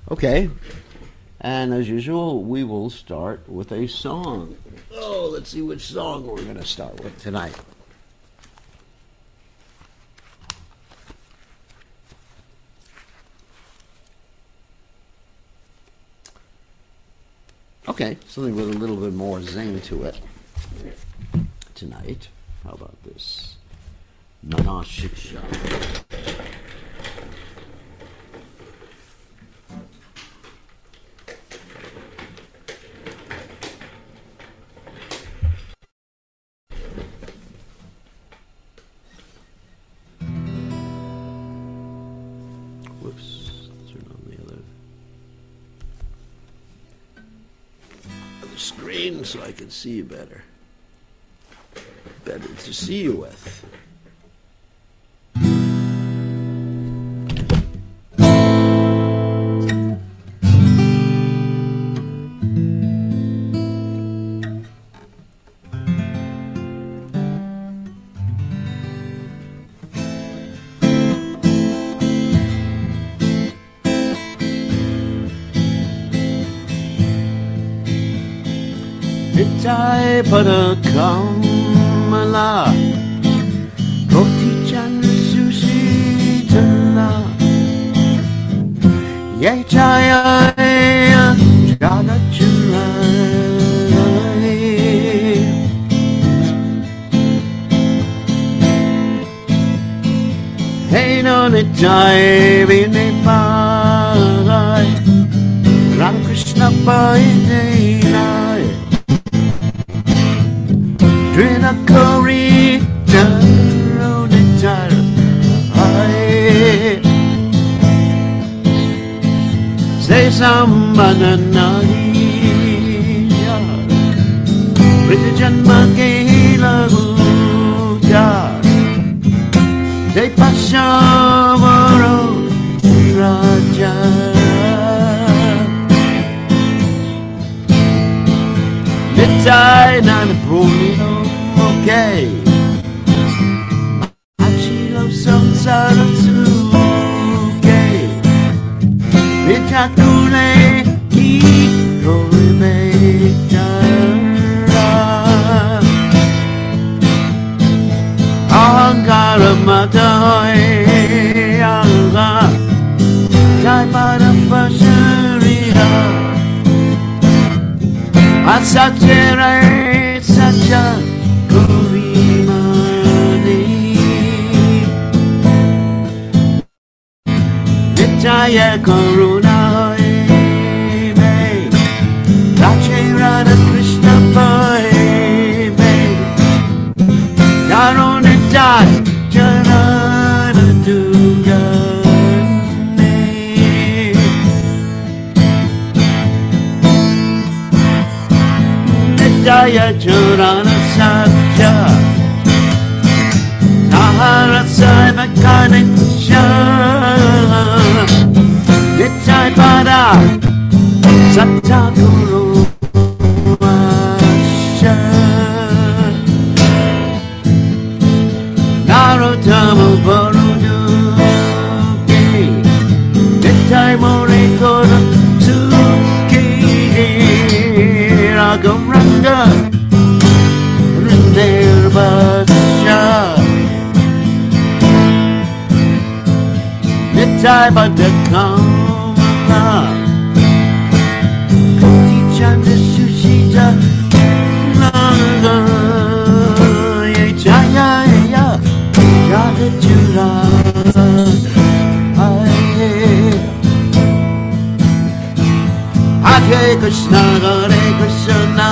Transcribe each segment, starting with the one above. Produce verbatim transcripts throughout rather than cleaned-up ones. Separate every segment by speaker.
Speaker 1: Okay, and as usual, we will start with a song. Oh, let's see which song we're going to start with tonight. Okay, something with a little bit more zing to it tonight. How about this? Nana Shiksha. Whoops, turn on the other, other screen so I can see you better. Better to see you with. Itai pada kamala roti chan sushi tala yai chaya jada chulai hey no nitai vine pai Ram Krishna pai nai Drina Kori Taronitar Say Sambana Nahiya Priti Janma Kehila Guja Say Pashavaro Raja Nitai Nana Promino Okay. Achilo samsara suke Vitakule ikorimetara Ahankara matahoy alga Taipada pasuriya Asachere sacha Jaya Karuna me Rache Radha Krishna Pai me Yaron and Jai Janana Dugane Jaya Jurana Satya Tahara Saivakanik Nitai pada Sataguru Vasha Narottama Varuduki Nitai Morikoda Suki Ragamranga Rinderbasha Nitai pada Kamala Kuti Chanda Sushita Nanga Ye Jaya Ya Jada Jura Hare Krishna Hare Krishna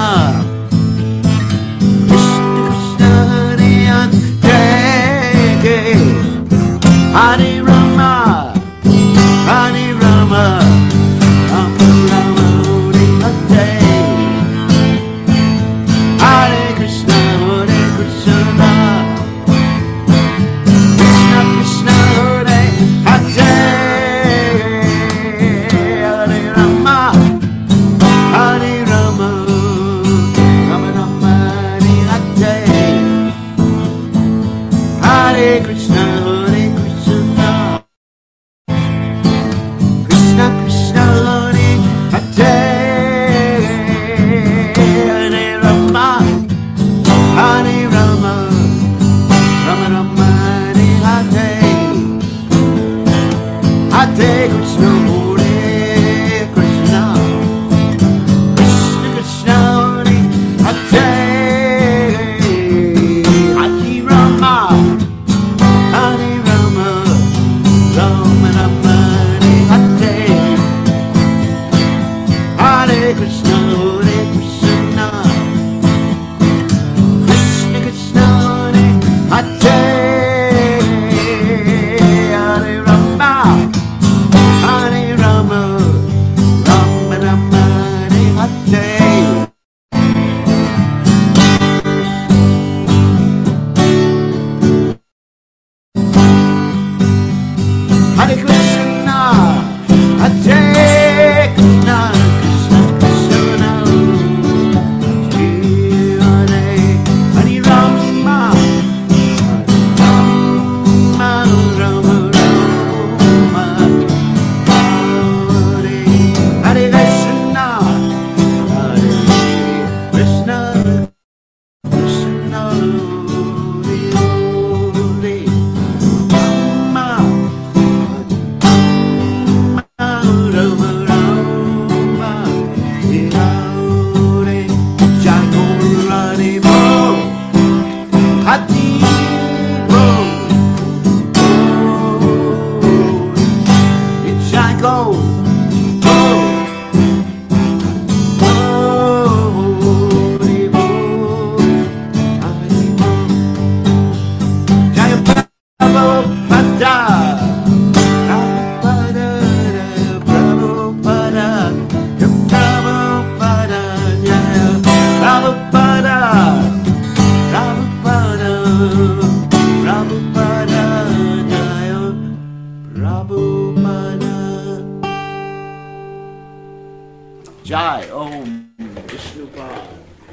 Speaker 1: Krishna Krishna Hare Hare Hare Rama Hare Rama Rama Rama Hare Hare Krishna Hare Krishna Krishna Krishna Hare Hare Hare Rama Hare Rama Jai Om Vishnupad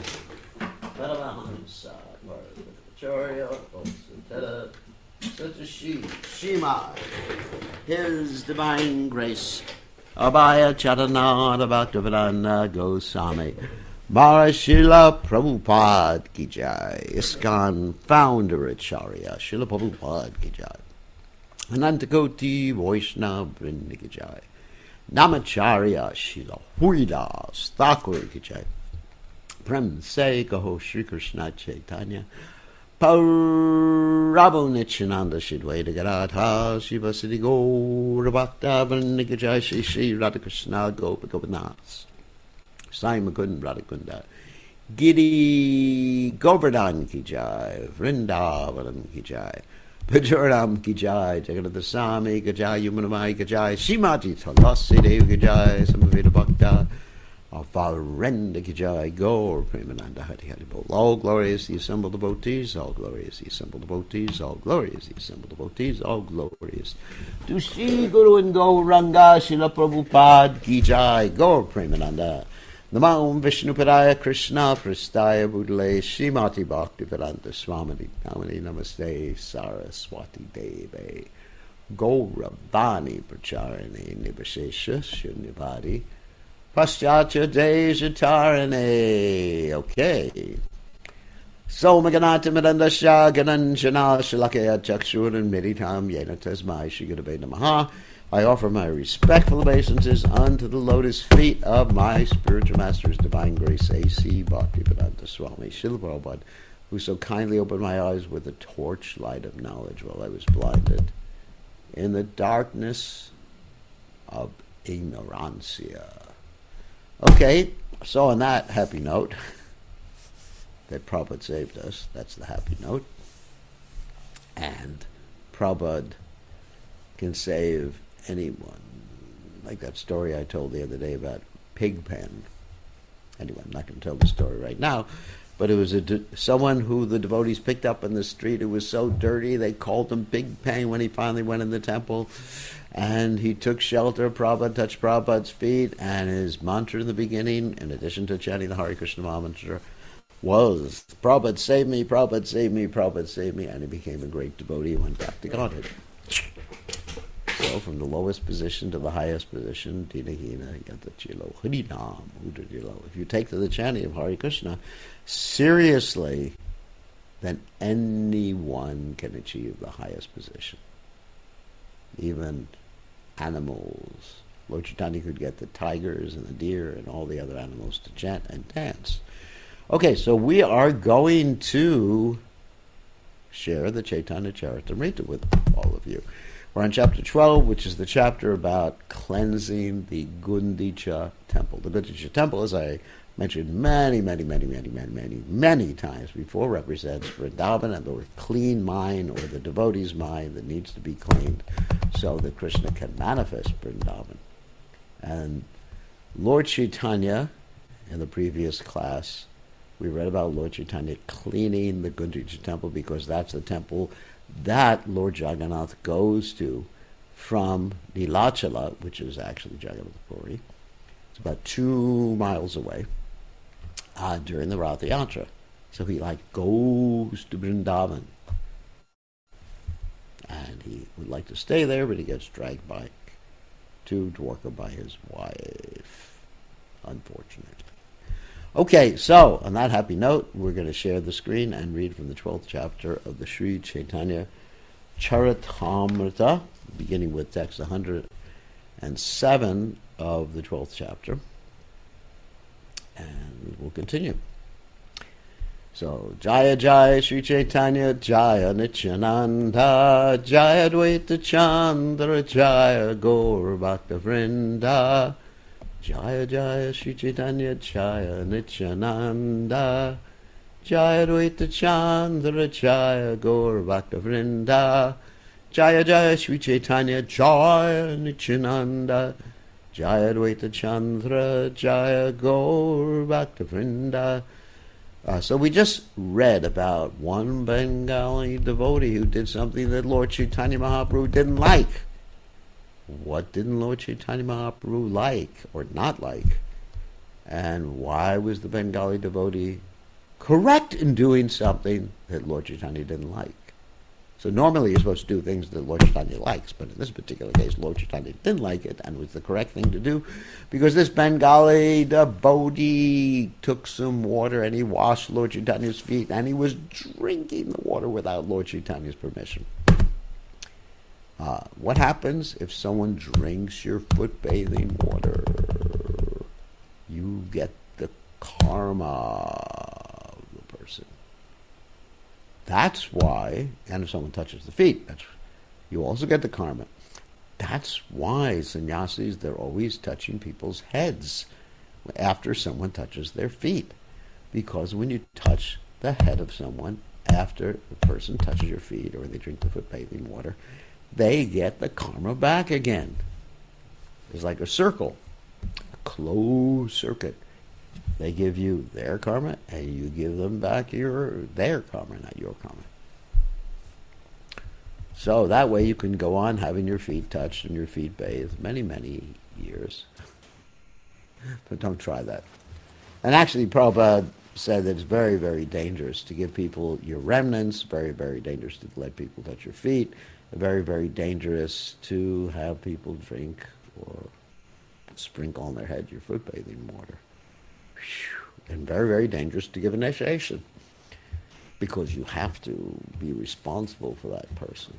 Speaker 1: Paramahamsa Acharya Suteta Satashi Shima His Divine Grace Abhaya Charanada Bhaktivedanta Goswami Mahārishila Prabhupada Ki Jai, ISKCON Founder Acharya Srila Prabhupada Ki Jai, Anantakoti Vaishnava Vrinda Ki Jai, Namacharya Srila Haridas Thakur Ki Jai, Prem Se Kaho Shri Krishna Chaitanya Prabhu Nityananda Shidwaita Gadadha Shiva Siddhi Gaura Bhakta Vrinda Ki Jai, Shri Shri Radhakrishna Gopa Gopinath Sai Mukund Radhakunda Giri Govardhan Ki Jai, Vrindavanam Ki Jai, Pajaram Ki Jai, Jagannath Swami Ki Jai, Yumanamai Ki Jai, Shimati Tulasi Dev Ki Jai, Samaveda Bhakta, Avarenda Ki Jai, Gaur Premananda Hari Hari Bol. All glorious the assembled devotees, all glorious the assembled devotees, all glorious the assembled devotees, all glorious. To Shri Guru and Gauranga, Srila Prabhupada Ki Jai, Gaur Premananda. Namam Vishnupadaya Krishna Prastaya Budale Srimati Bhaktivedanta Swamini Namani Namaste Saraswati Deve Gauravani Pracharane Nibashesha Shunyavadi Paschatya Dejatarane. Okay. So Maganata Madanda Shah Gananjana Shalakaya Chakshuran Meditam Yena Tasmai Shigadabe Namaha. I offer my respectful obeisances unto the lotus feet of my spiritual master's divine grace, A C Bhaktivedanta Swami Srila Prabhupada, who so kindly opened my eyes with the torchlight of knowledge while I was blinded in the darkness of ignorancia. Okay, so on that happy note, that Prabhupada saved us, that's the happy note, and Prabhupada can save anyone. Like that story I told the other day about Pigpen. Anyway, I'm not going to tell the story right now, but it was a de- someone who the devotees picked up in the street who was so dirty they called him Pigpen when he finally went in the temple, and he took shelter. Prabhupada touched Prabhupada's feet, and his mantra in the beginning, in addition to chanting the Hare Krishna mantra, was Prabhupada save me, Prabhupada save me, Prabhupada save me, and he became a great devotee and went back to Godhead. So from the lowest position to the highest position, Dinahina Yatachilo Harinam Udadilo. If you take to the chanting of Hare Krishna seriously, then anyone can achieve the highest position. Even animals. Lord Chaitanya could get the tigers and the deer and all the other animals to chant and dance. Okay, so we are going to share the Chaitanya Charitamrita with all of you. We're on chapter twelve, which is the chapter about cleansing the Gundicha temple. The Gundicha temple, as I mentioned many, many, many, many, many, many, many times before, represents Vrindavan and the clean mind, or the devotee's mind that needs to be cleaned so that Krishna can manifest Vrindavan. And Lord Chaitanya, in the previous class, we read about Lord Chaitanya cleaning the Gundicha temple, because that's the temple that Lord Jagannath goes to from Nilachala, which is actually Jagannath Puri. It's about two miles away uh, during the Ratha Yatra. So he like goes to Vrindavan. And he would like to stay there, but he gets dragged back to Dwarka by his wife, unfortunately. Okay, so on that happy note, we're going to share the screen and read from the twelfth chapter of the Sri Chaitanya Charitamrita, beginning with text one hundred seven of the twelfth chapter. And we'll continue. So, Jaya Jaya Sri Chaitanya Jaya Nityananda Jaya Dvaita Chandra Jaya Gaur Bhakta Vrinda Jaya Jaya Sri Chaitanya Jaya Nityananda Jaya Dvaita Chandra Jaya Gaur Bhakta Vrinda Jaya Jaya Sri Chaitanya Jaya Nityananda Jaya Dvaita Chandra Jaya Gaur Bhakta Vrinda. Uh, so we just read about one Bengali devotee who did something that Lord Chaitanya Mahaprabhu didn't like. What didn't Lord Chaitanya Mahaprabhu like or not like? And why was the Bengali devotee correct in doing something that Lord Chaitanya didn't like? So normally you're supposed to do things that Lord Chaitanya likes, but in this particular case, Lord Chaitanya didn't like it and was the correct thing to do, because this Bengali devotee took some water and he washed Lord Chaitanya's feet, and he was drinking the water without Lord Chaitanya's permission. Uh, what happens if someone drinks your foot bathing water? You get the karma of the person. That's why, and if someone touches the feet, that's, you also get the karma. That's why sannyasis, they're always touching people's heads after someone touches their feet. Because when you touch the head of someone after the person touches your feet, or they drink the foot bathing water, they get the karma back again. It's like a circle, a closed circuit. They give you their karma, and you give them back your their karma, not your karma. So that way you can go on having your feet touched and your feet bathed many, many years. But don't try that. And actually, Prabhupada said that it's very, very dangerous to give people your remnants, very, very dangerous to let people touch your feet, very, very dangerous to have people drink or sprinkle on their head your foot bathing water. And very, very dangerous to give initiation, because you have to be responsible for that person.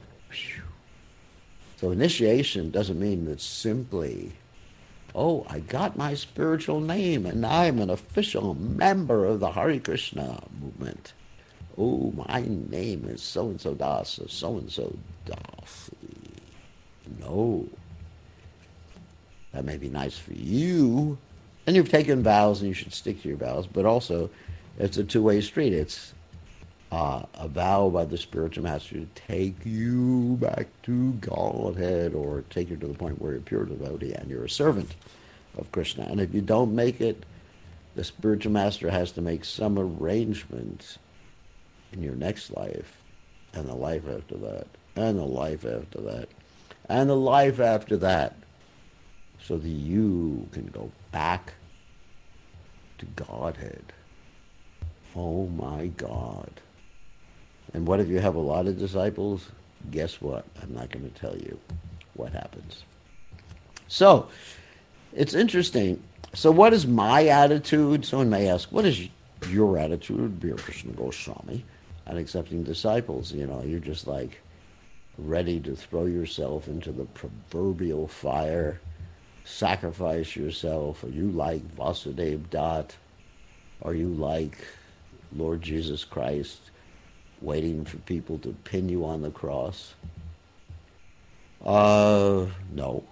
Speaker 1: So initiation doesn't mean that simply, oh, I got my spiritual name and I'm an official member of the Hare Krishna movement. Oh, my name is so-and-so Das, or so-and-so Das. No. That may be nice for you, and you've taken vows and you should stick to your vows, but also it's a two-way street. It's uh, a vow by the spiritual master to take you back to Godhead, or take you to the point where you're pure devotee and you're a servant of Krishna. And if you don't make it, the spiritual master has to make some arrangement in your next life, and the life after that, and the life after that, and the life after that, so that you can go back to Godhead. Oh my God. And what if you have a lot of disciples? Guess what? I'm not going to tell you what happens. So, it's interesting. So what is my attitude? Someone may ask, what is your attitude, dear Krishna Goswami, on accepting disciples? You know, you're just like, ready to throw yourself into the proverbial fire, sacrifice yourself? Are you like Vasudev Dutt? Are you like Lord Jesus Christ, waiting for people to pin you on the cross? Uh, no.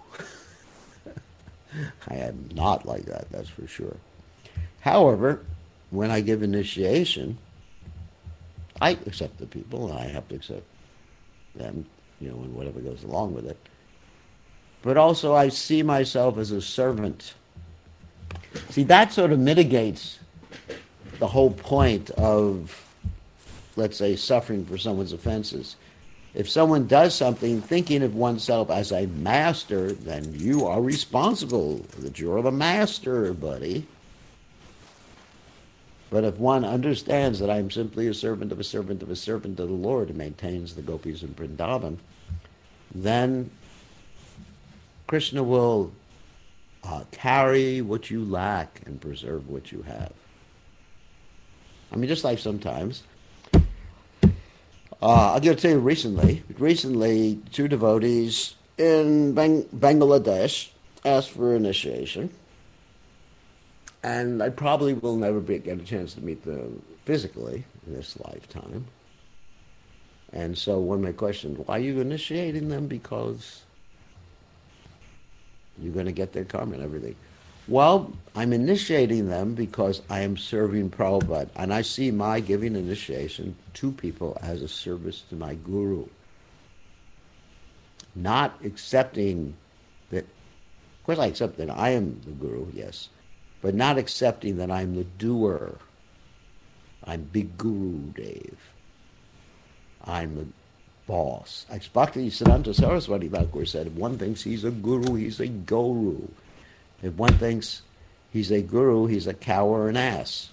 Speaker 1: I am not like that, that's for sure. However, when I give initiation, I accept the people, and I have to accept them, you know, and whatever goes along with it. But also I see myself as a servant. See, that sort of mitigates the whole point of, let's say, suffering for someone's offenses. If someone does something thinking of oneself as a master, then you are responsible that you're the master, buddy. But if one understands that I'm simply a servant of a servant of a servant of the Lord who maintains the gopis in Vrindavan, then Krishna will uh, carry what you lack and preserve what you have. I mean, just like sometimes, uh, I'm going to tell you recently, recently two devotees in Bang- Bangladesh asked for initiation. And I probably will never be, get a chance to meet them physically in this lifetime. And so one may question, why are you initiating them? Because you're going to get their karma and everything. Well, I'm initiating them because I am serving Prabhupada. And I see my giving initiation to people as a service to my guru. Not accepting that, of course I accept that I am the guru, yes. But not accepting that I'm the doer. I'm Big Guru Dev. I'm the boss. Like Bhakti Siddhanta Saraswati Thakur said, if one thinks he's a guru, he's a guru. If one thinks he's a guru, he's a cow or an ass.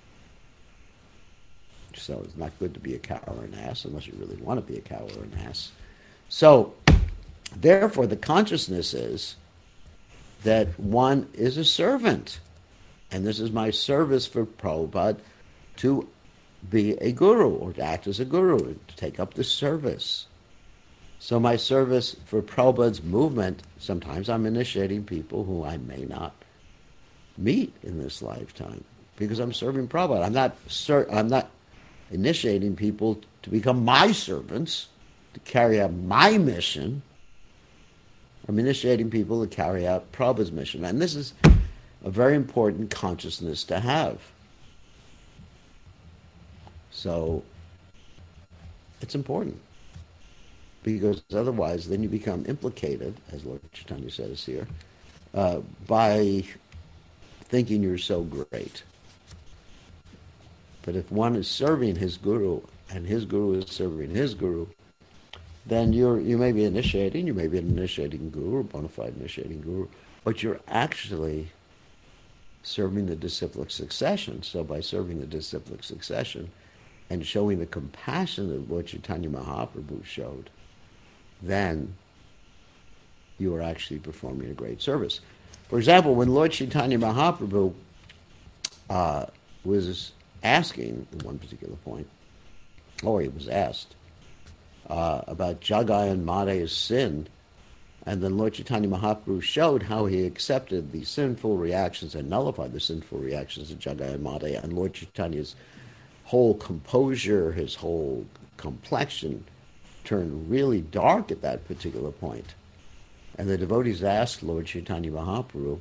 Speaker 1: So it's not good to be a cow or an ass unless you really want to be a cow or an ass. So, therefore, the consciousness is that one is a servant. And this is my service for Prabhupada to be a guru, or to act as a guru, to take up the service. So my service for Prabhupada's movement, sometimes I'm initiating people who I may not meet in this lifetime, because I'm serving Prabhupada. I'm not, ser- I'm not initiating people to become my servants, to carry out my mission. I'm initiating people to carry out Prabhupada's mission. And this is a very important consciousness to have. So it's important, because otherwise then you become implicated, as Lord Chaitanya says here, uh, by thinking you're so great. But if one is serving his guru, and his guru is serving his guru, then you're you may be initiating, you may be an initiating guru, a bona fide initiating guru, but you're actually serving the disciplic succession. So by serving the disciplic succession and showing the compassion that Lord Chaitanya Mahaprabhu showed, then you are actually performing a great service. For example, when Lord Chaitanya Mahaprabhu uh, was asking at one particular point, or he was asked, uh, about Jagai and Madhe's sin, and then Lord Chaitanya Mahaprabhu showed how he accepted the sinful reactions and nullified the sinful reactions of Jagai and Madhe, and Lord Chaitanya's whole composure, his whole complexion turned really dark at that particular point. And the devotees asked Lord Chaitanya Mahaprabhu,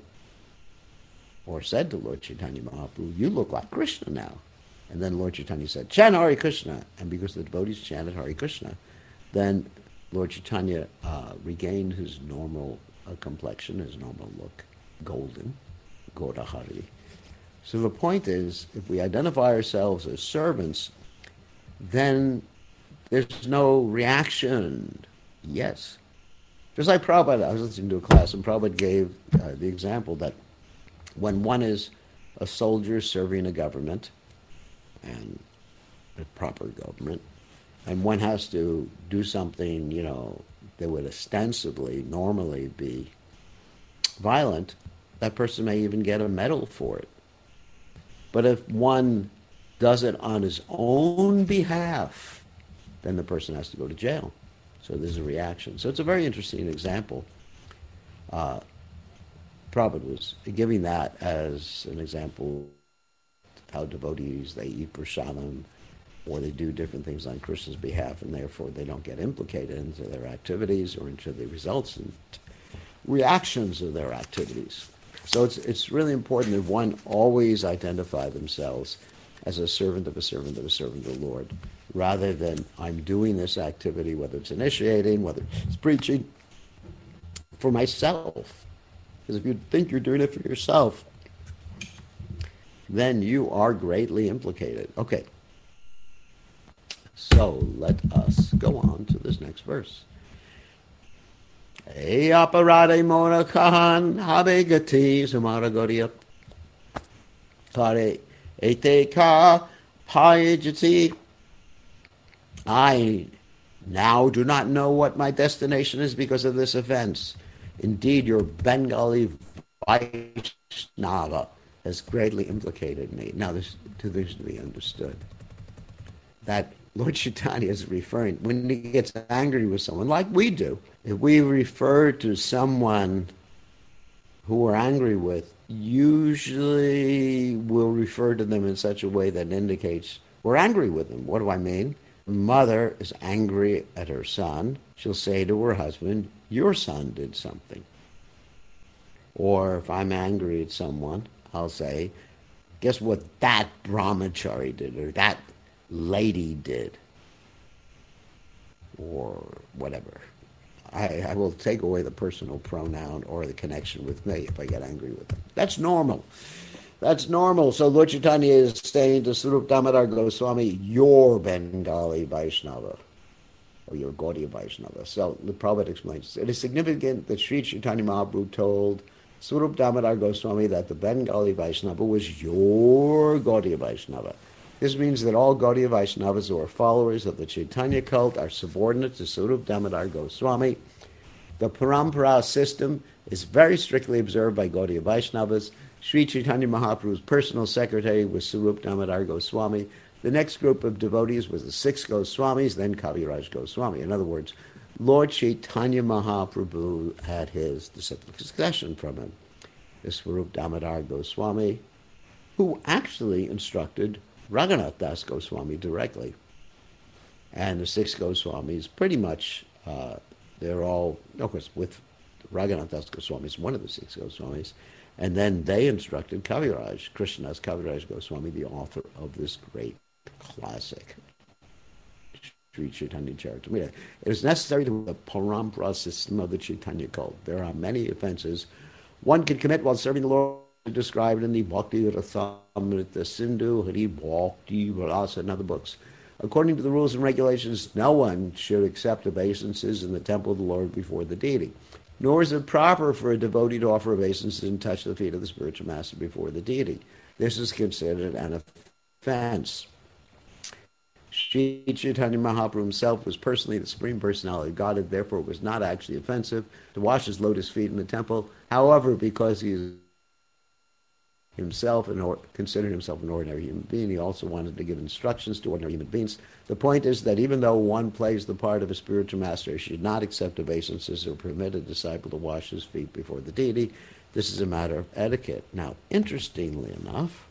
Speaker 1: or said to Lord Chaitanya Mahaprabhu, you look like Krishna now. And then Lord Chaitanya said, chant Hare Krishna. And because the devotees chanted Hare Krishna, then Lord Chaitanya uh, regained his normal uh, complexion, his normal look, golden, Gaura Hari. So the point is, if we identify ourselves as servants, then there's no reaction. Yes. Just like Prabhupada, I was listening to a class, and Prabhupada gave uh, the example that when one is a soldier serving a government, and a proper government, and one has to do something, you know, that would ostensibly normally be violent, that person may even get a medal for it. But if one does it on his own behalf, then the person has to go to jail. So there's a reaction. So it's a very interesting example. Uh, Prabhupada was giving that as an example how devotees, they eat prasadam, or they do different things on Krishna's behalf, and therefore they don't get implicated into their activities or into the results and reactions of their activities. So it's it's really important that one always identify themselves as a servant of a servant of a servant of the Lord, rather than I'm doing this activity, whether it's initiating, whether it's preaching, for myself. Because if you think you're doing it for yourself, then you are greatly implicated. Okay. So let us go on to this next verse. E aparade mona kahan habe gati sumaragoria pare ete ka payajati. I now do not know what my destination is because of this offense. Indeed, your Bengali Vaishnava has greatly implicated me. Now, there's two things to be understood. That Lord Chaitanya is referring, when he gets angry with someone, like we do, if we refer to someone who we're angry with, usually we'll refer to them in such a way that indicates we're angry with them. What do I mean? The mother is angry at her son. She'll say to her husband, your son did something. Or if I'm angry at someone, I'll say, guess what that brahmachari did, or that lady did, or whatever. I, I will take away the personal pronoun or the connection with me if I get angry with them. That's normal. That's normal. So Lord Chaitanya is saying to Swarup Damodar Goswami, your Bengali Vaishnava, or your Gaudiya Vaishnava. So the Prabhupada explains, it is significant that Sri Chaitanya Mahaprabhu told Swarup Damodar Goswami that the Bengali Vaishnava was your Gaudiya Vaishnava. This means that all Gaudiya Vaishnavas who are followers of the Chaitanya cult are subordinate to Swarup Damodar Goswami. The Parampara system is very strictly observed by Gaudiya Vaishnavas. Sri Chaitanya Mahaprabhu's personal secretary was Swarup Damodar Goswami. The next group of devotees was the six Goswamis, then Kaviraj Goswami. In other words, Lord Chaitanya Mahaprabhu had his disciplic succession from him. The Swarup Damodar Goswami, who actually instructed Raghunath Das Goswami directly. And the six Goswamis, pretty much, uh, they're all, of course, with Raghunath Das Goswami is one of the six Goswamis. And then they instructed Kaviraj, Krishnadas Kaviraj Goswami, the author of this great classic, Sri Chaitanya Charitamrita. It is necessary to the parampara system of the Chaitanya cult. There are many offenses one can commit while serving the Lord, described in the Bhakti Rathamrita Sindhu, Hari Bhakti Rasa, and other books. According to the rules and regulations, no one should accept obeisances in the temple of the Lord before the deity. Nor is it proper for a devotee to offer obeisances and touch the feet of the spiritual master before the deity. This is considered an offense. Sri Chaitanya Mahaprabhu himself was personally the Supreme Personality of Godhead, therefore it was not actually offensive to wash his lotus feet in the temple. However, because he is himself and or, considered himself an ordinary human being, he also wanted to give instructions to ordinary human beings. The point is that even though one plays the part of a spiritual master, he should not accept obeisances or permit a disciple to wash his feet before the deity. This is a matter of etiquette. Now, interestingly enough,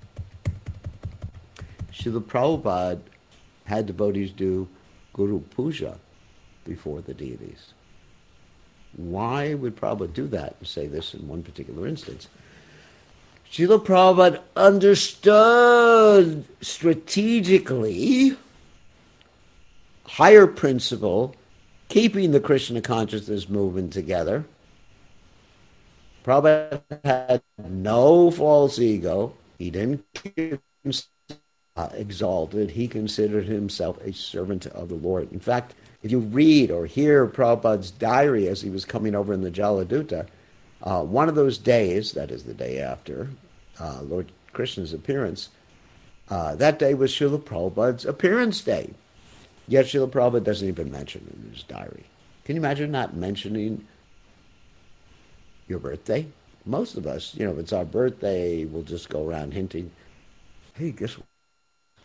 Speaker 1: Srila Prabhupada had devotees do Guru Puja before the deities. Why would Prabhupada do that and say this in one particular instance? Srila Prabhupada understood strategically higher principle, keeping the Krishna consciousness movement together. Prabhupada had no false ego. He didn't keep himself uh, exalted. He considered himself a servant of the Lord. In fact, if you read or hear Prabhupada's diary as he was coming over in the Jaladuta, Uh, one of those days, that is the day after uh, Lord Krishna's appearance, uh, that day was Srila Prabhupada's appearance day. Yet Srila Prabhupada doesn't even mention it in his diary. Can you imagine not mentioning your birthday? Most of us, you know, if it's our birthday, we'll just go around hinting, hey, guess what?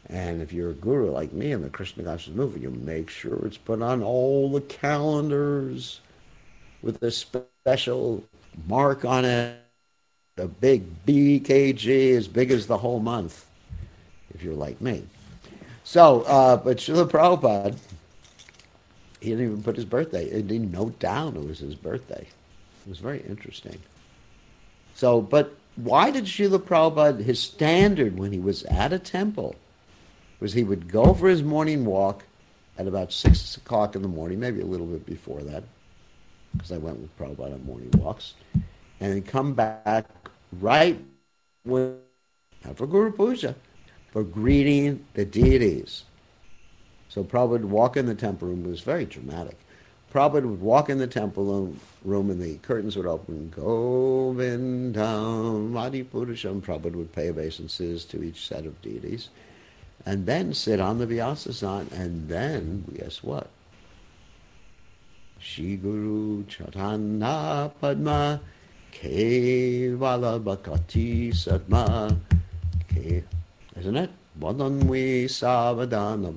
Speaker 1: And if you're a guru like me in the Krishna conscious movement, you make sure it's put on all the calendars with a special mark on it, a big B K G as big as the whole month, if you're like me. So, uh, but Srila Prabhupada, he didn't even put his birthday. He didn't note down it was his birthday. It was very interesting. So, but why did Srila Prabhupada, his standard when he was at a temple, was he would go for his morning walk at about six o'clock in the morning, maybe a little bit before that, because I went with Prabhupada on morning walks, and then come back right when, not for Guru Puja, for greeting the deities. So Prabhupada would walk in the temple room. It was very dramatic. Prabhupada would walk in the temple room and the curtains would open. Govindam Adi Purusham. Prabhupada would pay obeisances to each set of deities. And then sit on the Vyasasana. And then, guess what? Shri Guru Chaitanya Padma Kevala Bhakati Sadma. Ke, isn't it? Vadanvi Savadana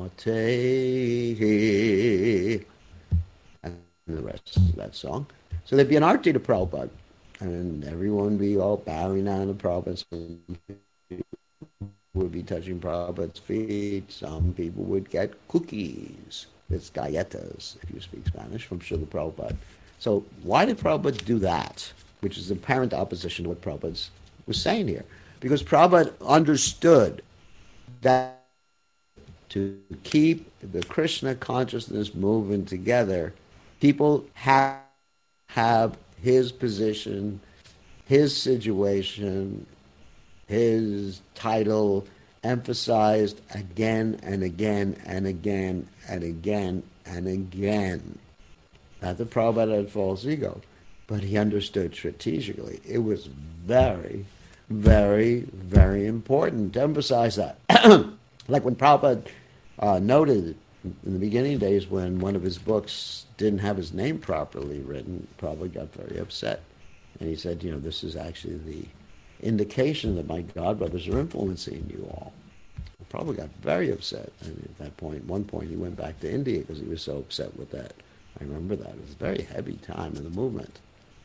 Speaker 1: Mate. And the rest of that song. So there'd be an arti to Prabhupada. And everyone would be all bowing down to Prabhupada. Some people would be touching Prabhupada's feet. Some people would get cookies. It's galletas, if you speak Spanish, from Srila Prabhupada. So why did Prabhupada do that? Which is apparent opposition to what Prabhupada was saying here. Because Prabhupada understood that to keep the Krishna consciousness movement together, people have, have his position, his situation, his title emphasized again and again and again and again and again. Not that Prabhupada had false ego, but he understood strategically. It was very, very, very important to emphasize that. Like when Prabhupada uh, noted in the beginning days when one of his books didn't have his name properly written, Prabhupada got very upset. And he said, you know, this is actually the indication that my godbrothers are influencing you all. Prabhupada got very upset. And at that point, at one point, he went back to India because he was so upset with that. I remember that. It was a very heavy time in the movement.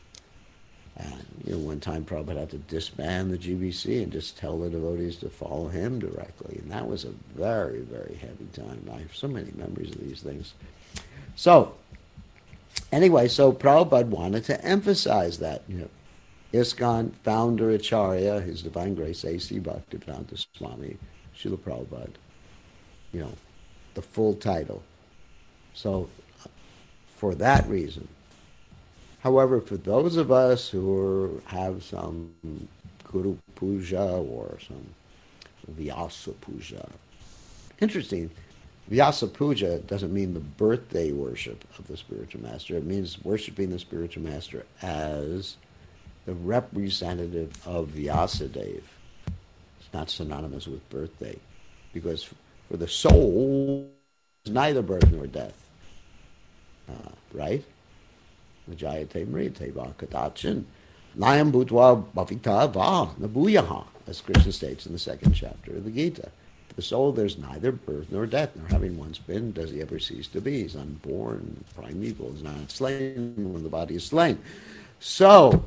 Speaker 1: And, you know, one time Prabhupada had to disband the G B C and just tell the devotees to follow him directly. And that was a very, very heavy time. I have so many memories of these things. So, anyway, so Prabhupada wanted to emphasize that, you know, ISKCON founder Acharya, His Divine Grace, A C Bhaktivedanta Swami, Srila Prabhupada, you know, the full title. So, for that reason. However, for those of us who are, have some Guru Puja or some Vyasa Puja, interesting, Vyasa Puja doesn't mean the birthday worship of the spiritual master. It means worshiping the spiritual master as the representative of Vyasadeva. It's not synonymous with birthday, because for the soul, it's neither birth nor death. Uh, right? Vajayate mrite va katachin layam bhutva bhavita va nabuyaha, as Krishna states in the second chapter of the Gita. For the soul, there's neither birth nor death, nor having once been does he ever cease to be. He's unborn, primeval, is not slain when the body is slain. So,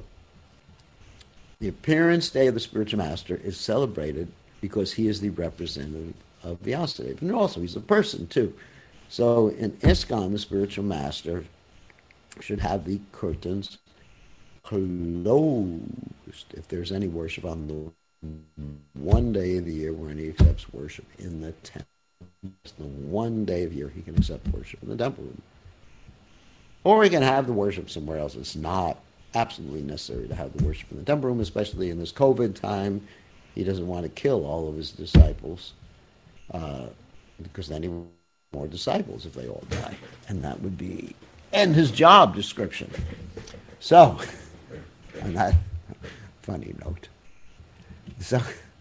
Speaker 1: the appearance day of the spiritual master is celebrated because he is the representative of Vyasadeva. And also, he's a person, too. So, in ISKCON, the spiritual master should have the curtains closed if there's any worship on the one day of the year when he accepts worship in the temple. It's the one day of the year he can accept worship in the temple room. Or he can have the worship somewhere else. It's not absolutely necessary to have the worship in the temple room, especially in this COVID time. He doesn't want to kill all of his disciples uh, because then he will have more disciples if they all die. And that would be end his job description. So, on that funny note. So,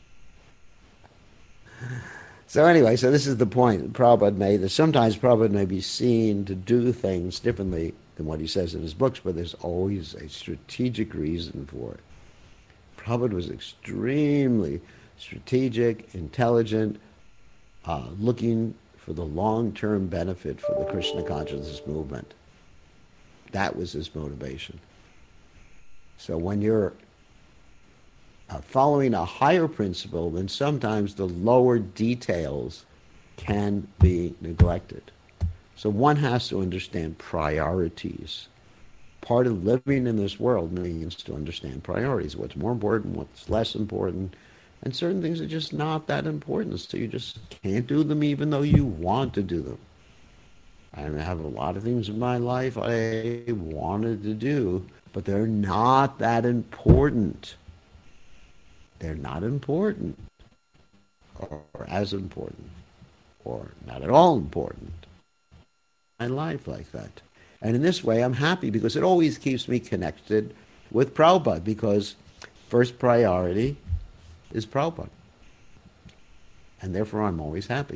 Speaker 1: so anyway, so this is the point that Prabhupada made, that sometimes Prabhupada may be seen to do things differently than what he says in his books, but there's always a strategic reason for it. Prabhupada was extremely strategic, intelligent, uh, looking for the long-term benefit for the Krishna consciousness movement. That was his motivation. So when you're uh, following a higher principle, then sometimes the lower details can be neglected. So one has to understand priorities. Part of living in this world means to understand priorities. What's more important, what's less important, and certain things are just not that important, so you just can't do them even though you want to do them. I have a lot of things in my life I wanted to do, but they're not that important. They're not important, or as important, or not at all important. My life like that. And in this way, I'm happy because it always keeps me connected with Prabhupada, because first priority is Prabhupada. And therefore, I'm always happy.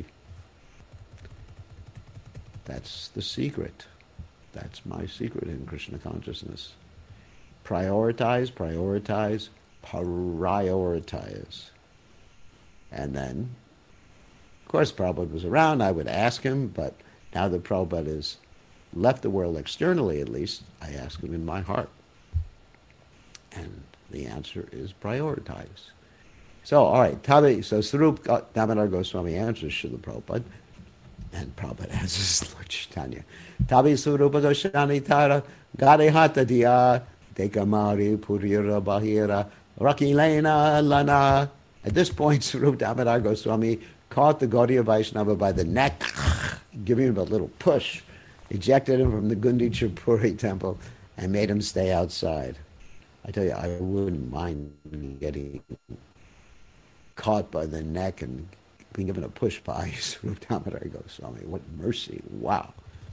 Speaker 1: That's the secret. That's my secret in Krishna consciousness. Prioritize, prioritize, prioritize. And then, of course, Prabhupada was around. I would ask him, but now that Prabhupada has left the world externally, at least, I ask him in my heart. And the answer is prioritize. So, all right, Tabi, so Sarup Damodar Goswami answers Srila Prabhupada, and Prabhupada answers Lord Chaitanya. Tabi Sarupa Goswami Tara Gadehata Diya Dekamari Purira Bahira Rakilena Lana. At this point, Sarup Damodar Goswami caught the Gaudiya Vaishnava by the neck, giving him a little push, ejected him from the Gundicha Puri temple, and made him stay outside. I tell you, I wouldn't mind getting caught by the neck and being given a push by Sarup Damodar Goswami. What mercy. Wow.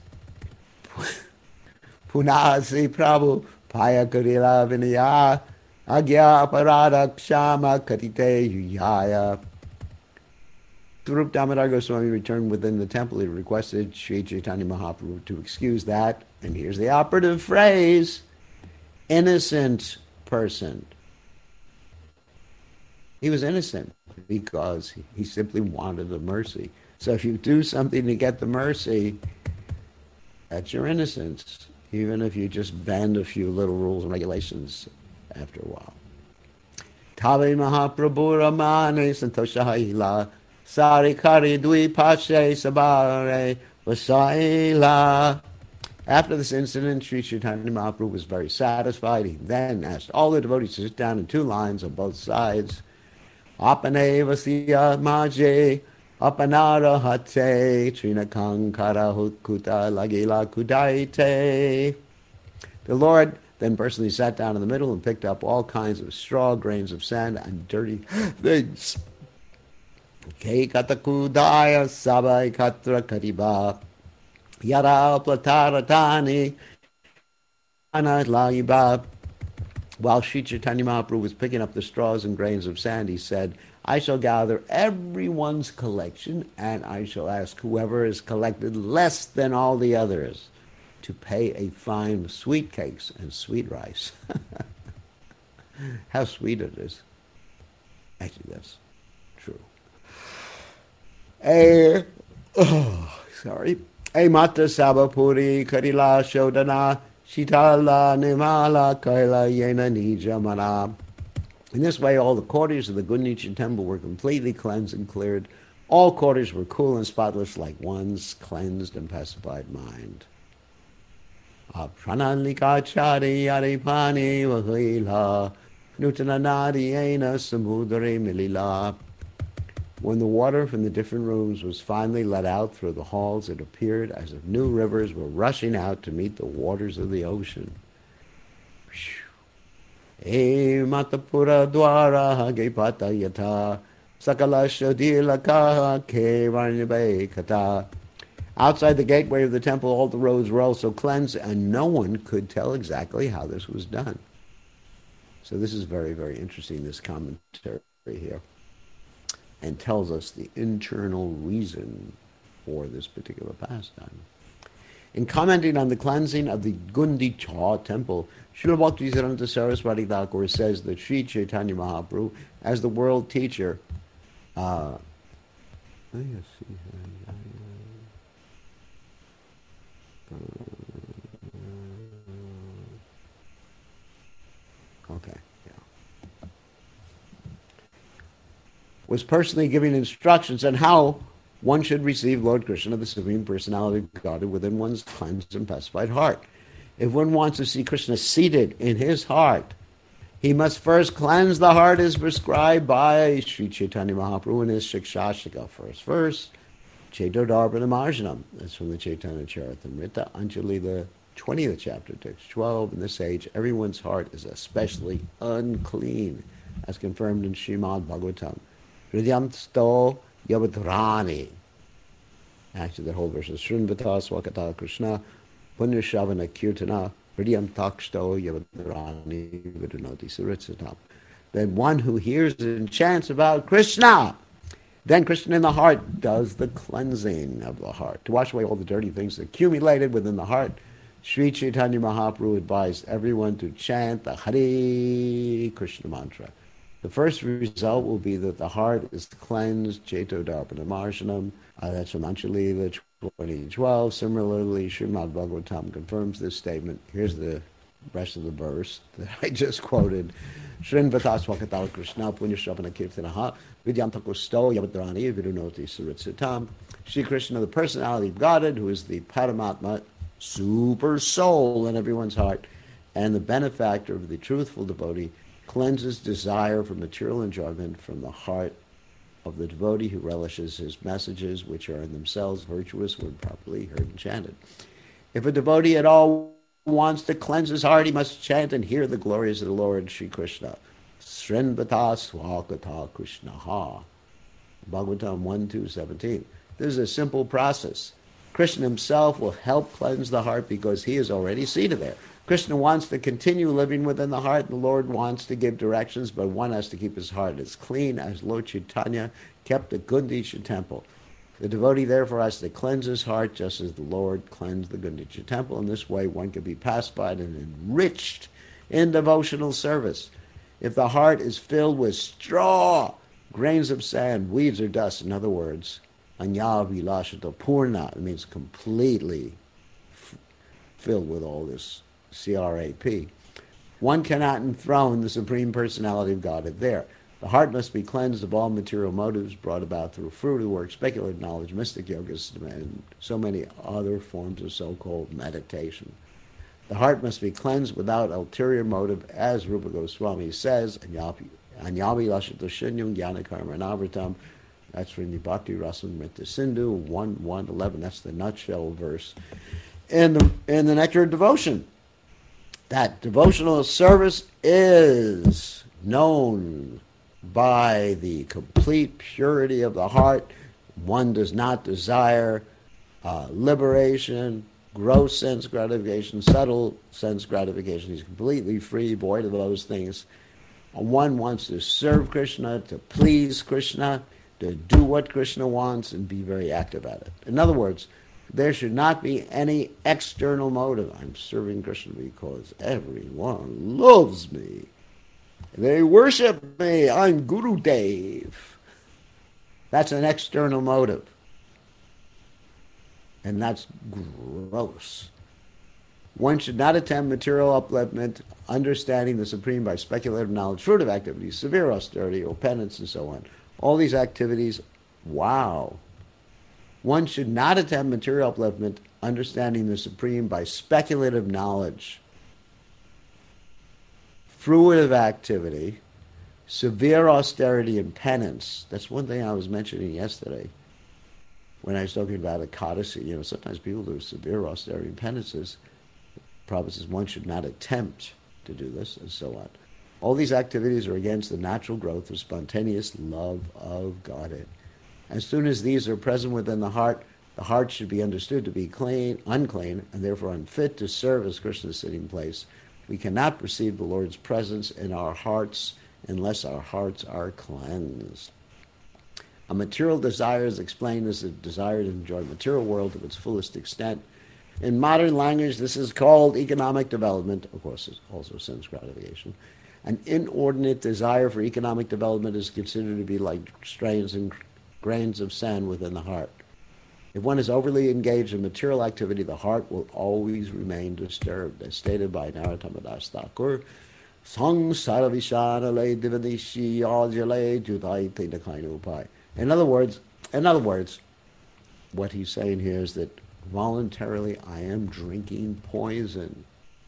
Speaker 1: Punasi Prabhu Paya Karila Vinaya Agya Aparada Kshama Katite Yuyaya. Sarup Damodar Goswami returned within the temple. He requested Sri Chaitanya Mahaprabhu to excuse that. And here's the operative phrase: innocent person. He was innocent because he simply wanted the mercy. So if you do something to get the mercy, that's your innocence, even if you just bend a few little rules and regulations after a while. Tavi Mahaprabhu Ramane Santoshahila Sarikari Dwi Pashe Sabare Vasaila. After this incident, Sri Chaitanya Mahaprabhu was very satisfied. He then asked all the devotees to sit down in two lines on both sides. Apane Vasya Maje Apanara Hate Trinakankara Hutkuta Lagila Kudaite. The Lord then personally sat down in the middle and picked up all kinds of straw, grains of sand, and dirty things. Ke katakudaya sabai katra kariba yara plataratani anatlaibab. While Sri Chaitanya Mahaprabhu was picking up the straws and grains of sand, he said, I shall gather everyone's collection, and I shall ask whoever has collected less than all the others to pay a fine of sweet cakes and sweet rice. How sweet it is. Actually, that's true. A, oh, sorry. A mata sabapuri karila shodana shitala nimala kaila yena nijamana. In this way, all the quarters of the Gundicha temple were completely cleansed and cleared. All quarters were cool and spotless like one's cleansed and pacified mind. Prananlikachari aripani vahila nutananadiyena samudare milila. When the water from the different rooms was finally let out through the halls, it appeared as if new rivers were rushing out to meet the waters of the ocean. E matapura dwara hagepata yata sakala shodilaka ke varnibe kata. Outside the gateway of the temple, all the roads were also cleansed, and no one could tell exactly how this was done. So this is very, very interesting, this commentary here, and tells us the internal reason for this particular pastime. In commenting on the cleansing of the Gundicha temple, Srila Bhaktisiddhanta Saraswati Thakur says that Sri Chaitanya Mahaprabhu, as the world teacher, uh, Okay, yeah. Was personally giving instructions on how one should receive Lord Krishna, the Supreme Personality of Godhead, within one's cleansed and pacified heart. If one wants to see Krishna seated in his heart, he must first cleanse the heart as prescribed by Sri Chaitanya Mahaprabhu in his Shikshashika. First verse, Chaitodarbana Marjanam. That's from the Chaitanya Charitamrita, Anjali, the twentieth chapter, text twelve. In this age, everyone's heart is especially unclean, as confirmed in Srimad Bhagavatam. Hridayam sto yavadrani. Actually, the whole verse is Srinvata Swakata Krishna Punyashavana Kirtana Hridayam taksto yavadrani vidunoti suritsatam. Then one who hears and chants about Krishna, then Krishna in the heart does the cleansing of the heart. To wash away all the dirty things accumulated within the heart, Sri Chaitanya Mahaprabhu advised everyone to chant the Hare Krishna mantra. The first result will be that the heart is cleansed, Chaitodarbana Marjanam. Uh, that's from Anjali, the twenty twelve. Similarly, Srimad Bhagavatam confirms this statement. Here's the rest of the verse that I just quoted. Srinvata Swakata Krishna Punyashavana Kirtanaha Vidyam takusto yavadrani vidunoti suritsitam. Shri Krishna, the personality of Godhead, who is the Paramatma, super soul in everyone's heart, and the benefactor of the truthful devotee, cleanses desire for material enjoyment from the heart of the devotee who relishes his messages, which are in themselves virtuous when properly heard and chanted. If a devotee at all wants to cleanse his heart, he must chant and hear the glories of the Lord Sri Krishna. Srinvata Swakata Krishnaha. Bhagavatam one two seventeen. This is a simple process. Krishna himself will help cleanse the heart because he is already seated there. Krishna wants to continue living within the heart, and the Lord wants to give directions, but one has to keep his heart as clean as Lord Chaitanya kept the Gundicha temple. The devotee therefore has to cleanse his heart just as the Lord cleansed the Gundicha temple. In this way, one can be pacified and enriched in devotional service. If the heart is filled with straw, grains of sand, weeds, or dust, in other words, anya vilashata purna, it means completely f- filled with all this C R A P, one cannot enthrone the Supreme Personality of Godhead there. The heart must be cleansed of all material motives brought about through fruity work, speculative knowledge, mystic yogas, and so many other forms of so-called meditation. The heart must be cleansed without ulterior motive, as Rupa Goswami says, Anyabi Lashita Shinyam Jnana Karma Navratam. That's from the Bhakti Rasamrita Sindhu one one eleven. That's the nutshell verse in the, in the Nectar of Devotion. That devotional service is known by the complete purity of the heart. One does not desire uh, liberation, gross sense gratification, subtle sense gratification. He's completely free, void of those things. One wants to serve Krishna, to please Krishna, to do what Krishna wants and be very active at it. In other words, there should not be any external motive. I'm serving Krishna because everyone loves me. They worship me. I'm Guru Dev. That's an external motive. And that's gross. One should not attempt material upliftment, understanding the Supreme by speculative knowledge, fruitive activities, severe austerity, or penance, and so on. All these activities, wow. One should not attempt material upliftment, understanding the Supreme by speculative knowledge, fruitive activity, severe austerity, and penance. That's one thing I was mentioning yesterday when I was talking about Ekadasi. You know, sometimes people do severe austerity and penances. Prabhupada says one should not attempt to do this, and so on. All these activities are against the natural growth of spontaneous love of Godhead. As soon as these are present within the heart, the heart should be understood to be clean, unclean, and therefore unfit to serve as Krishna's sitting place. We cannot perceive the Lord's presence in our hearts unless our hearts are cleansed. A material desire is explained as a desire to enjoy the material world to its fullest extent. In modern language, this is called economic development. Of course, it's also sense gratification. An inordinate desire for economic development is considered to be like strains and grains of sand within the heart. If one is overly engaged in material activity, the heart will always remain disturbed, as stated by Narottama Das Thakur. In other words, in other words, what he's saying here is that voluntarily I am drinking poison.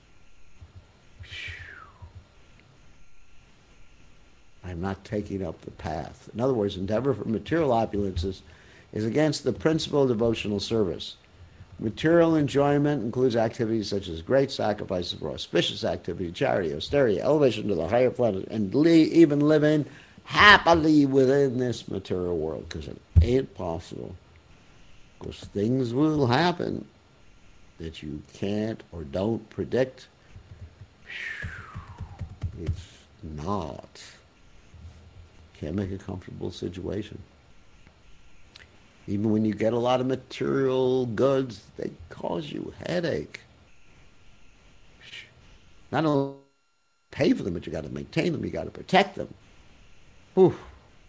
Speaker 1: I'm not taking up the path. In other words, endeavor for material opulences is against the principle of devotional service. Material enjoyment includes activities such as great sacrifices for auspicious activity, charity, austerity, elevation to the higher planet, and li- even living happily within this material world, because it ain't possible. Because things will happen that you can't or don't predict. It's not. Can't make a comfortable situation. Even when you get a lot of material goods, they cause you headache. Not only pay for them, but you got to maintain them, you got to protect them. Whew.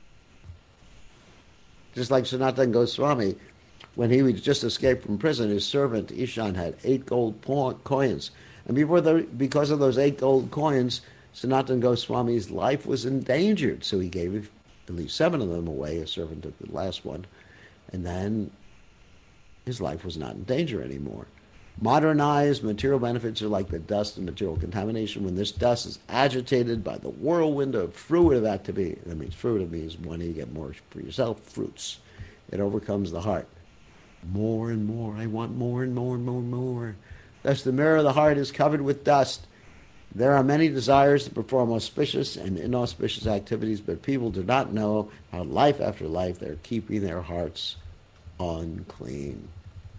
Speaker 1: Just like Sanatana Goswami, when he was just escaped from prison, his servant Ishan had eight gold po- coins. And before the, because of those eight gold coins, Sanatana Goswami's life was endangered. So he gave at least seven of them away. A servant took the last one. And then his life was not in danger anymore. Modernized material benefits are like the dust and material contamination. When this dust is agitated by the whirlwind of fruitive activity, that means fruitive means when you get more for yourself, fruits. It overcomes the heart. More and more, I want more and more and more and more. Thus the mirror of the heart is covered with dust. There are many desires to perform auspicious and inauspicious activities, but people do not know how life after life they're keeping their hearts unclean.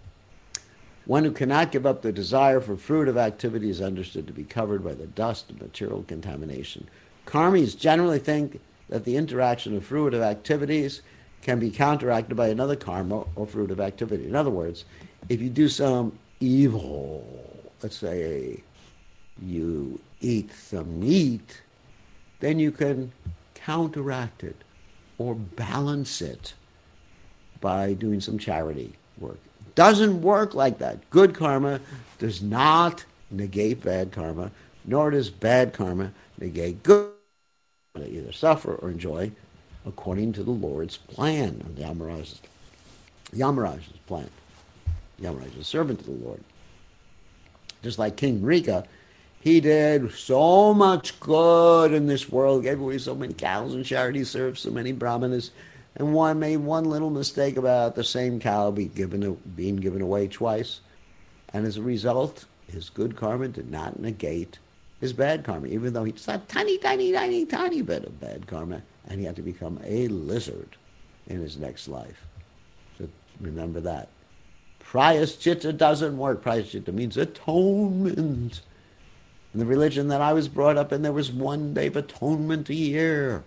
Speaker 1: One who cannot give up the desire for fruitive activity is understood to be covered by the dust of material contamination. Karmis generally think that the interaction of fruitive activities can be counteracted by another karma or fruitive activity. In other words, if you do some evil, let's say you eat some meat, then you can counteract it or balance it by doing some charity work. Doesn't work like that. Good karma does not negate bad karma, nor does bad karma negate good karma. Either suffer or enjoy according to the Lord's plan, and Yamaraj's, Yamaraj's plan. Yamaraj is a servant of the Lord. Just like King Rika, he did so much good in this world, gave away so many cows in charity, served so many brahmanas, and one made one little mistake about the same cow be given, being given away twice. And as a result, his good karma did not negate his bad karma, even though he just had tiny, tiny, tiny, tiny bit of bad karma, and he had to become a lizard in his next life. So remember that. Prayaschitta doesn't work. Prayaschitta means atonement. In the religion that I was brought up in, there was one day of atonement a year.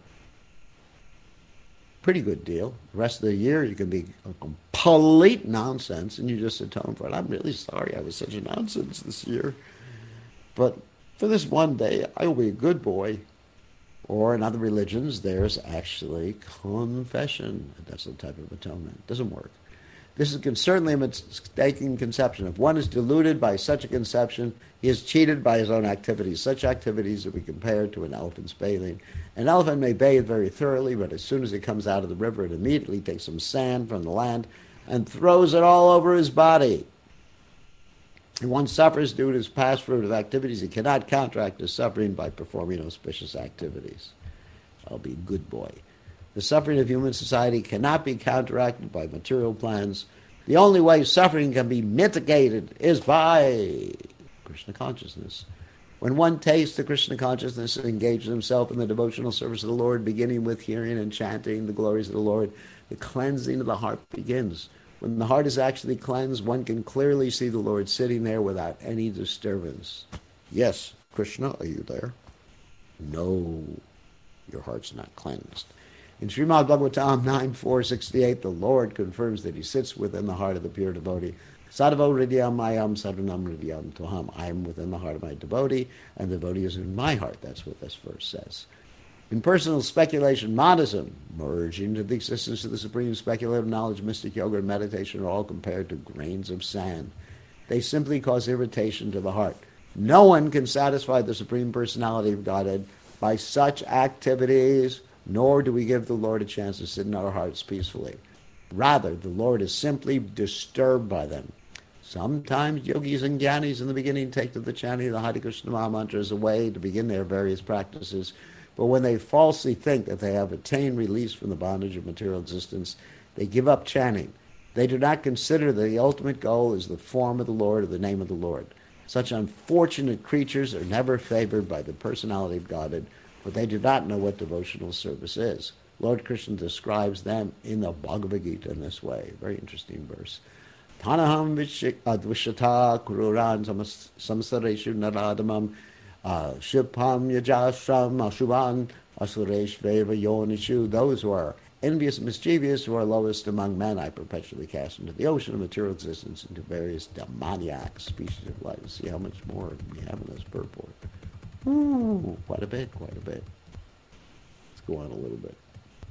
Speaker 1: Pretty good deal. The rest of the year you can be a complete nonsense and you just atone for it. I'm really sorry I was such a nonsense this year. But for this one day, I will be a good boy. Or in other religions, there's actually confession. That's the type of atonement. It doesn't work. This is certainly a mistaken conception. If one is deluded by such a conception, he is cheated by his own activities. Such activities are compared to an elephant's bathing. An elephant may bathe very thoroughly, but as soon as it comes out of the river, it immediately takes some sand from the land and throws it all over his body. If one suffers due to his past fruitive activities, he cannot counteract his suffering by performing auspicious activities. I'll be a good boy. The suffering of human society cannot be counteracted by material plans. The only way suffering can be mitigated is by Krishna consciousness. When one tastes the Krishna consciousness and engages himself in the devotional service of the Lord, beginning with hearing and chanting the glories of the Lord, the cleansing of the heart begins. When the heart is actually cleansed, one can clearly see the Lord sitting there without any disturbance. Yes, Krishna, are you there? No, your heart's not cleansed. In Srimad Bhagavatam nine four sixty-eight, the Lord confirms that he sits within the heart of the pure devotee. Sadhavo hridayam mayam sadhanam hridayam toham. I am within the heart of my devotee, and the devotee is in my heart. That's what this verse says. In personal speculation, monism, merging into the existence of the supreme speculative knowledge, mystic yoga, and meditation are all compared to grains of sand. They simply cause irritation to the heart. No one can satisfy the Supreme Personality of Godhead by such activities, nor do we give the Lord a chance to sit in our hearts peacefully. Rather, the Lord is simply disturbed by them. Sometimes yogis and jnanis in the beginning take to the chanting of the Hare Krishna Maha Mantra as a way to begin their various practices, but when they falsely think that they have attained release from the bondage of material existence, they give up chanting. They do not consider that the ultimate goal is the form of the Lord or the name of the Lord. Such unfortunate creatures are never favored by the personality of Godhead, but they do not know what devotional service is. Lord Krishna describes them in the Bhagavad Gita in this way. Very interesting verse. Tanaham advishata kururan samsareshu naradamam shibham yajasham ashubhan asureshveva yonishu. Those who are envious and mischievous, who are lowest among men, I perpetually cast into the ocean of material existence, into various demoniac species of life. See how much more we have in this purport. Ooh, quite a bit, quite a bit. Let's go on a little bit.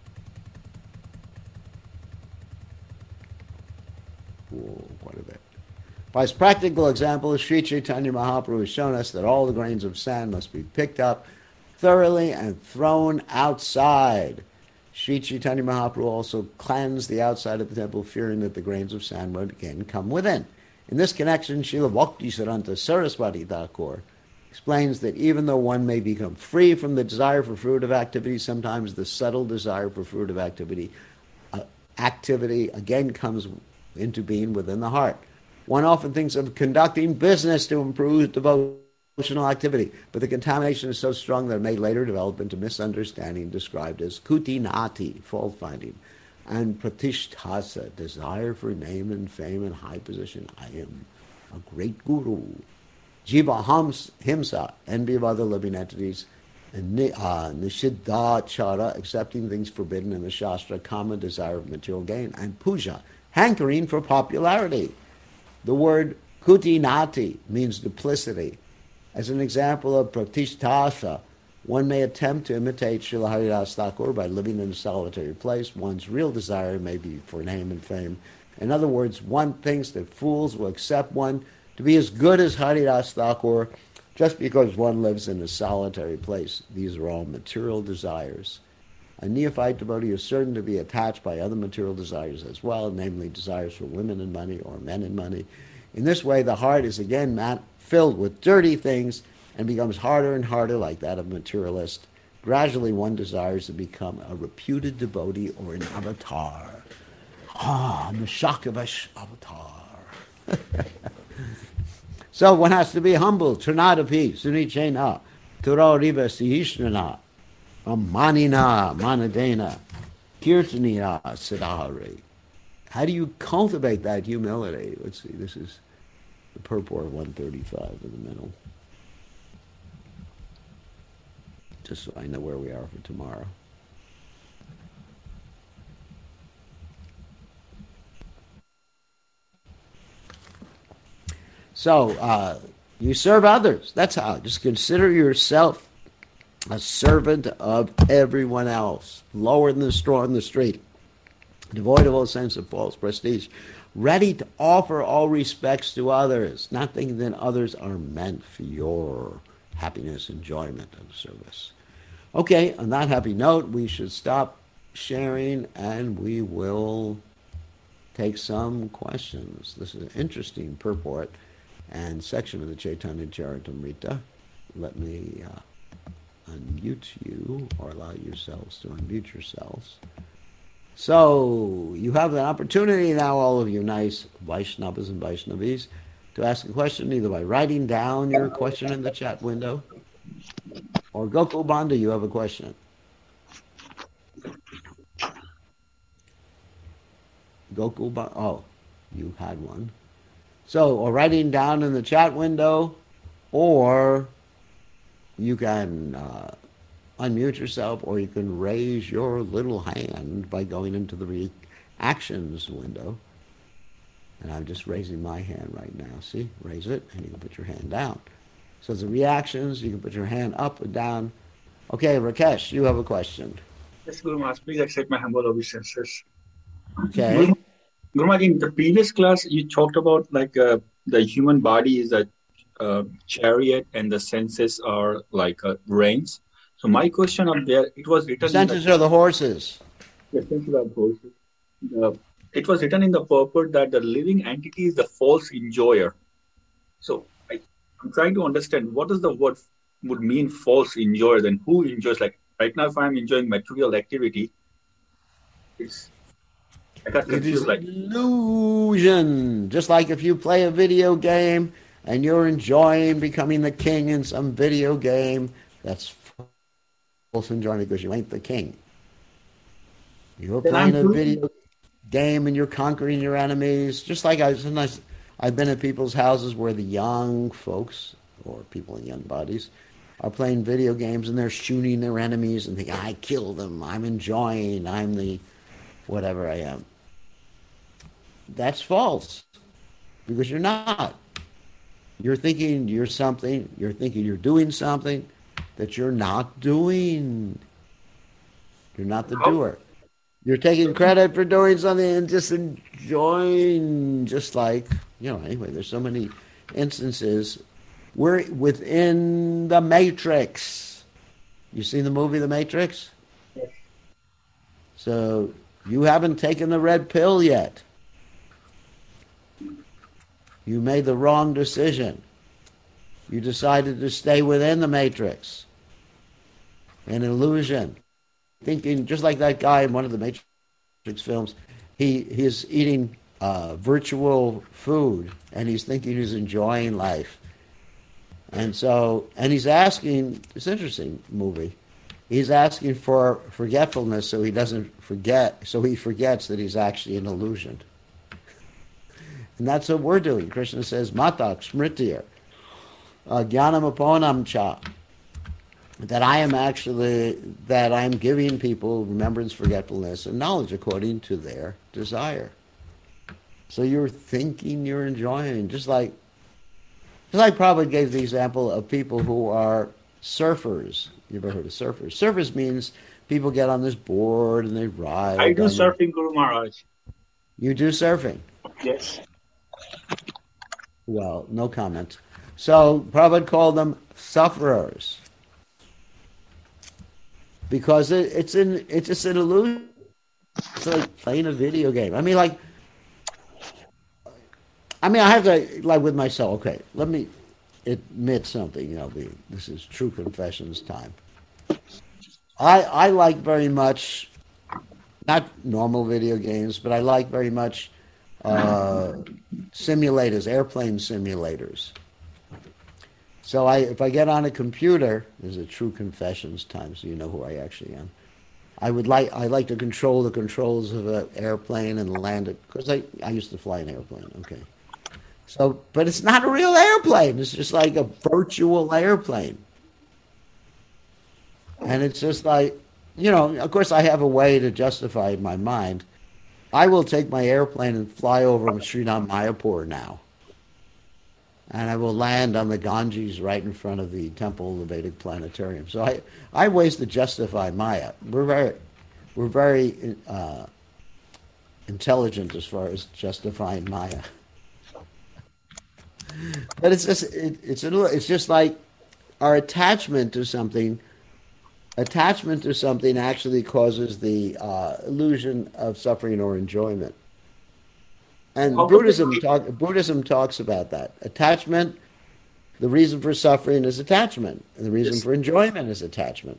Speaker 1: Ooh, quite a bit. By his practical example, Sri Chaitanya Mahaprabhu has shown us that all the grains of sand must be picked up thoroughly and thrown outside. Sri Chaitanya Mahaprabhu also cleansed the outside of the temple, fearing that the grains of sand would again come within. In this connection, Srila Bhaktisaranta Saraswati Thakur explains that even though one may become free from the desire for fruitive activity, sometimes the subtle desire for fruitive activity uh, activity again comes into being within the heart. One often thinks of conducting business to improve devotional activity, but the contamination is so strong that it may later develop into misunderstanding, described as kutinati, fault-finding, and pratisthasa, desire for name and fame and high position. I am a great guru. Jiva himsa, envy of other living entities, and uh, nishiddhachara, accepting things forbidden in the Shastra, common desire of material gain, and puja, hankering for popularity. The word kutinati means duplicity. As an example of pratisthasa, one may attempt to imitate Srila Haridas Thakur by living in a solitary place. One's real desire may be for name and fame. In other words, one thinks that fools will accept one to be as good as Haridas Thakur just because one lives in a solitary place. These are all material desires. A neophyte devotee is certain to be attached by other material desires as well, namely desires for women and money or men and money. In this way, the heart is again mat- filled with dirty things and becomes harder and harder like that of a materialist. Gradually, one desires to become a reputed devotee or an avatar. Ah, the Shakavash avatar. So one has to be humble. Trinadapi, Sunichena, Turo Riva Sihishnana, Manina, Manadena, Kirtaniya, Siddhari. How do you cultivate that humility? Let's see, this is the purport of one thirty-five in the middle. Just so I know where we are for tomorrow. So, uh, you serve others. That's how. Just consider yourself a servant of everyone else, lower than the straw in the street, devoid of all sense of false prestige, ready to offer all respects to others, not thinking that others are meant for your happiness, enjoyment, and service. Okay, on that happy note, we should stop sharing and we will take some questions. This is an interesting purport and section of the Chaitanya Charitamrita. Let me uh, unmute you, or allow yourselves to unmute yourselves. So, you have an opportunity now, all of you nice Vaishnavas and Vaishnavis, to ask a question either by writing down your question in the chat window, or Gokul Banda, you have a question. Gokul Banda, oh, you had one. So, or writing down in the chat window, or you can uh, unmute yourself, or you can raise your little hand by going into the reactions window. And I'm just raising my hand right now. See? Raise it, and you can put your hand down. So the reactions, you can put your hand up or down. Okay, Rakesh, you have a question.
Speaker 2: Yes, Guru Maharaj, please accept my humble obeisances. Guru,
Speaker 1: Okay.
Speaker 2: Guru Maharaj, in the previous class, you talked about like uh, the human body is a uh, chariot and the senses are like uh, reins. So my question up there, it was
Speaker 1: The
Speaker 2: written in the
Speaker 1: senses are the horses.
Speaker 2: the senses of horses. The, it was written in the purport that the living entity is the false enjoyer. So I, I'm trying to understand what does the word would mean false enjoyer, then who enjoys? Like right now, if I'm enjoying material activity, it's I got
Speaker 1: It is
Speaker 2: confused. Like
Speaker 1: illusion. Just like if you play a video game and you're enjoying becoming the king in some video game, that's false enjoyment because you ain't the king. You're
Speaker 2: then
Speaker 1: playing
Speaker 2: I'm
Speaker 1: a
Speaker 2: too.
Speaker 1: video game and you're conquering your enemies. Just like I sometimes I've been at people's houses where the young folks or people in young bodies are playing video games and they're shooting their enemies and think I killed them. I'm enjoying. I'm the whatever I am. That's false because you're not. You're thinking you're something. You're thinking you're doing something that you're not doing. You're not the
Speaker 2: How
Speaker 1: doer. You're taking credit for doing something and just enjoying, just like, you know, anyway, there's so many instances. We're within the Matrix. You seen the movie The Matrix? So you haven't taken the red pill yet. You made the wrong decision. You decided to stay within the Matrix, an illusion. Thinking just like that guy in one of the Matrix films, he he's eating uh, virtual food and he's thinking he's enjoying life. And so, and he's asking, it's an interesting movie. He's asking for forgetfulness so he doesn't forget, so he forgets that he's actually an illusion. And that's what we're doing. Krishna says, Matak Smritir, uh, Jnanam Aponam Cha, that I am actually, that I am giving people remembrance, forgetfulness, and knowledge according to their desire. So you're thinking you're enjoying, just like, just like Prabhupada gave the example of people who are surfers. You ever heard of surfers? Surfers means people get on this board and they
Speaker 2: I
Speaker 1: ride
Speaker 2: do
Speaker 1: on the.
Speaker 2: surfing, Guru Maharaj.
Speaker 1: You do surfing.
Speaker 2: Yes.
Speaker 1: Well, no comment. So Prabhupada called them sufferers because it, it's in it's just an illusion. It's like playing a video game. I mean, like, I mean, I have to like with myself. Okay, let me admit something. You know, the, this is true confessions time. I I like very much not normal video games, but I like very much uh, simulators, airplane simulators. So I if I get on a computer, this is a true confessions time, so you know who I actually am. I would like I like to control the controls of an airplane and land it because I I used to fly an airplane. Okay, so but it's not a real airplane. It's just like a virtual airplane, and it's just like you know. Of course, I have a way to justify in my mind. I will take my airplane and fly over Srinath Mayapur now, and I will land on the Ganges right in front of the Temple of the Vedic Planetarium. So I I have ways to justify Maya. We're very we're very uh, intelligent as far as justifying Maya. But it's just it, it's a little, it's just like our attachment to something. Attachment to something actually causes the uh, illusion of suffering or enjoyment.
Speaker 2: So
Speaker 1: And
Speaker 2: how does it?
Speaker 1: Buddhism talk Buddhism talks about that. Attachment. The reason for suffering is attachment, and the reason
Speaker 2: Yes.
Speaker 1: for enjoyment is attachment.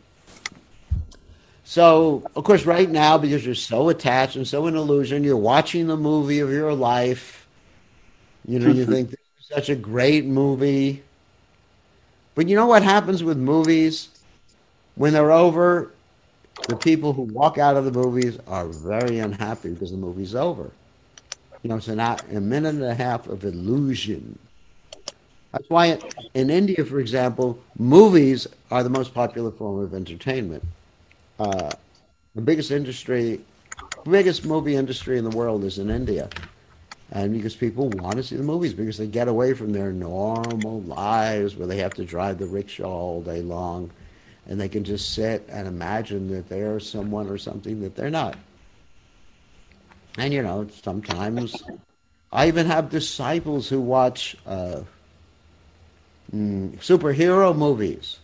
Speaker 1: So, of course, right now, because you're so attached and so in illusion, you're watching the movie of your life. You know, you think this is such a great movie. But you know what happens with movies? When they're over, the people who walk out of the movies are very unhappy because the movie's over. You know, it's an, a minute and a half of illusion. That's why in India, for example, movies are the most popular form of entertainment. Uh, the biggest industry, biggest movie industry in the world is in India. And because people want to see the movies, because they get away from their normal lives where they have to drive the rickshaw all day long. and they can just sit and imagine that they're someone or something that they're not. And you know, sometimes I even have disciples who watch uh, mm, superhero movies,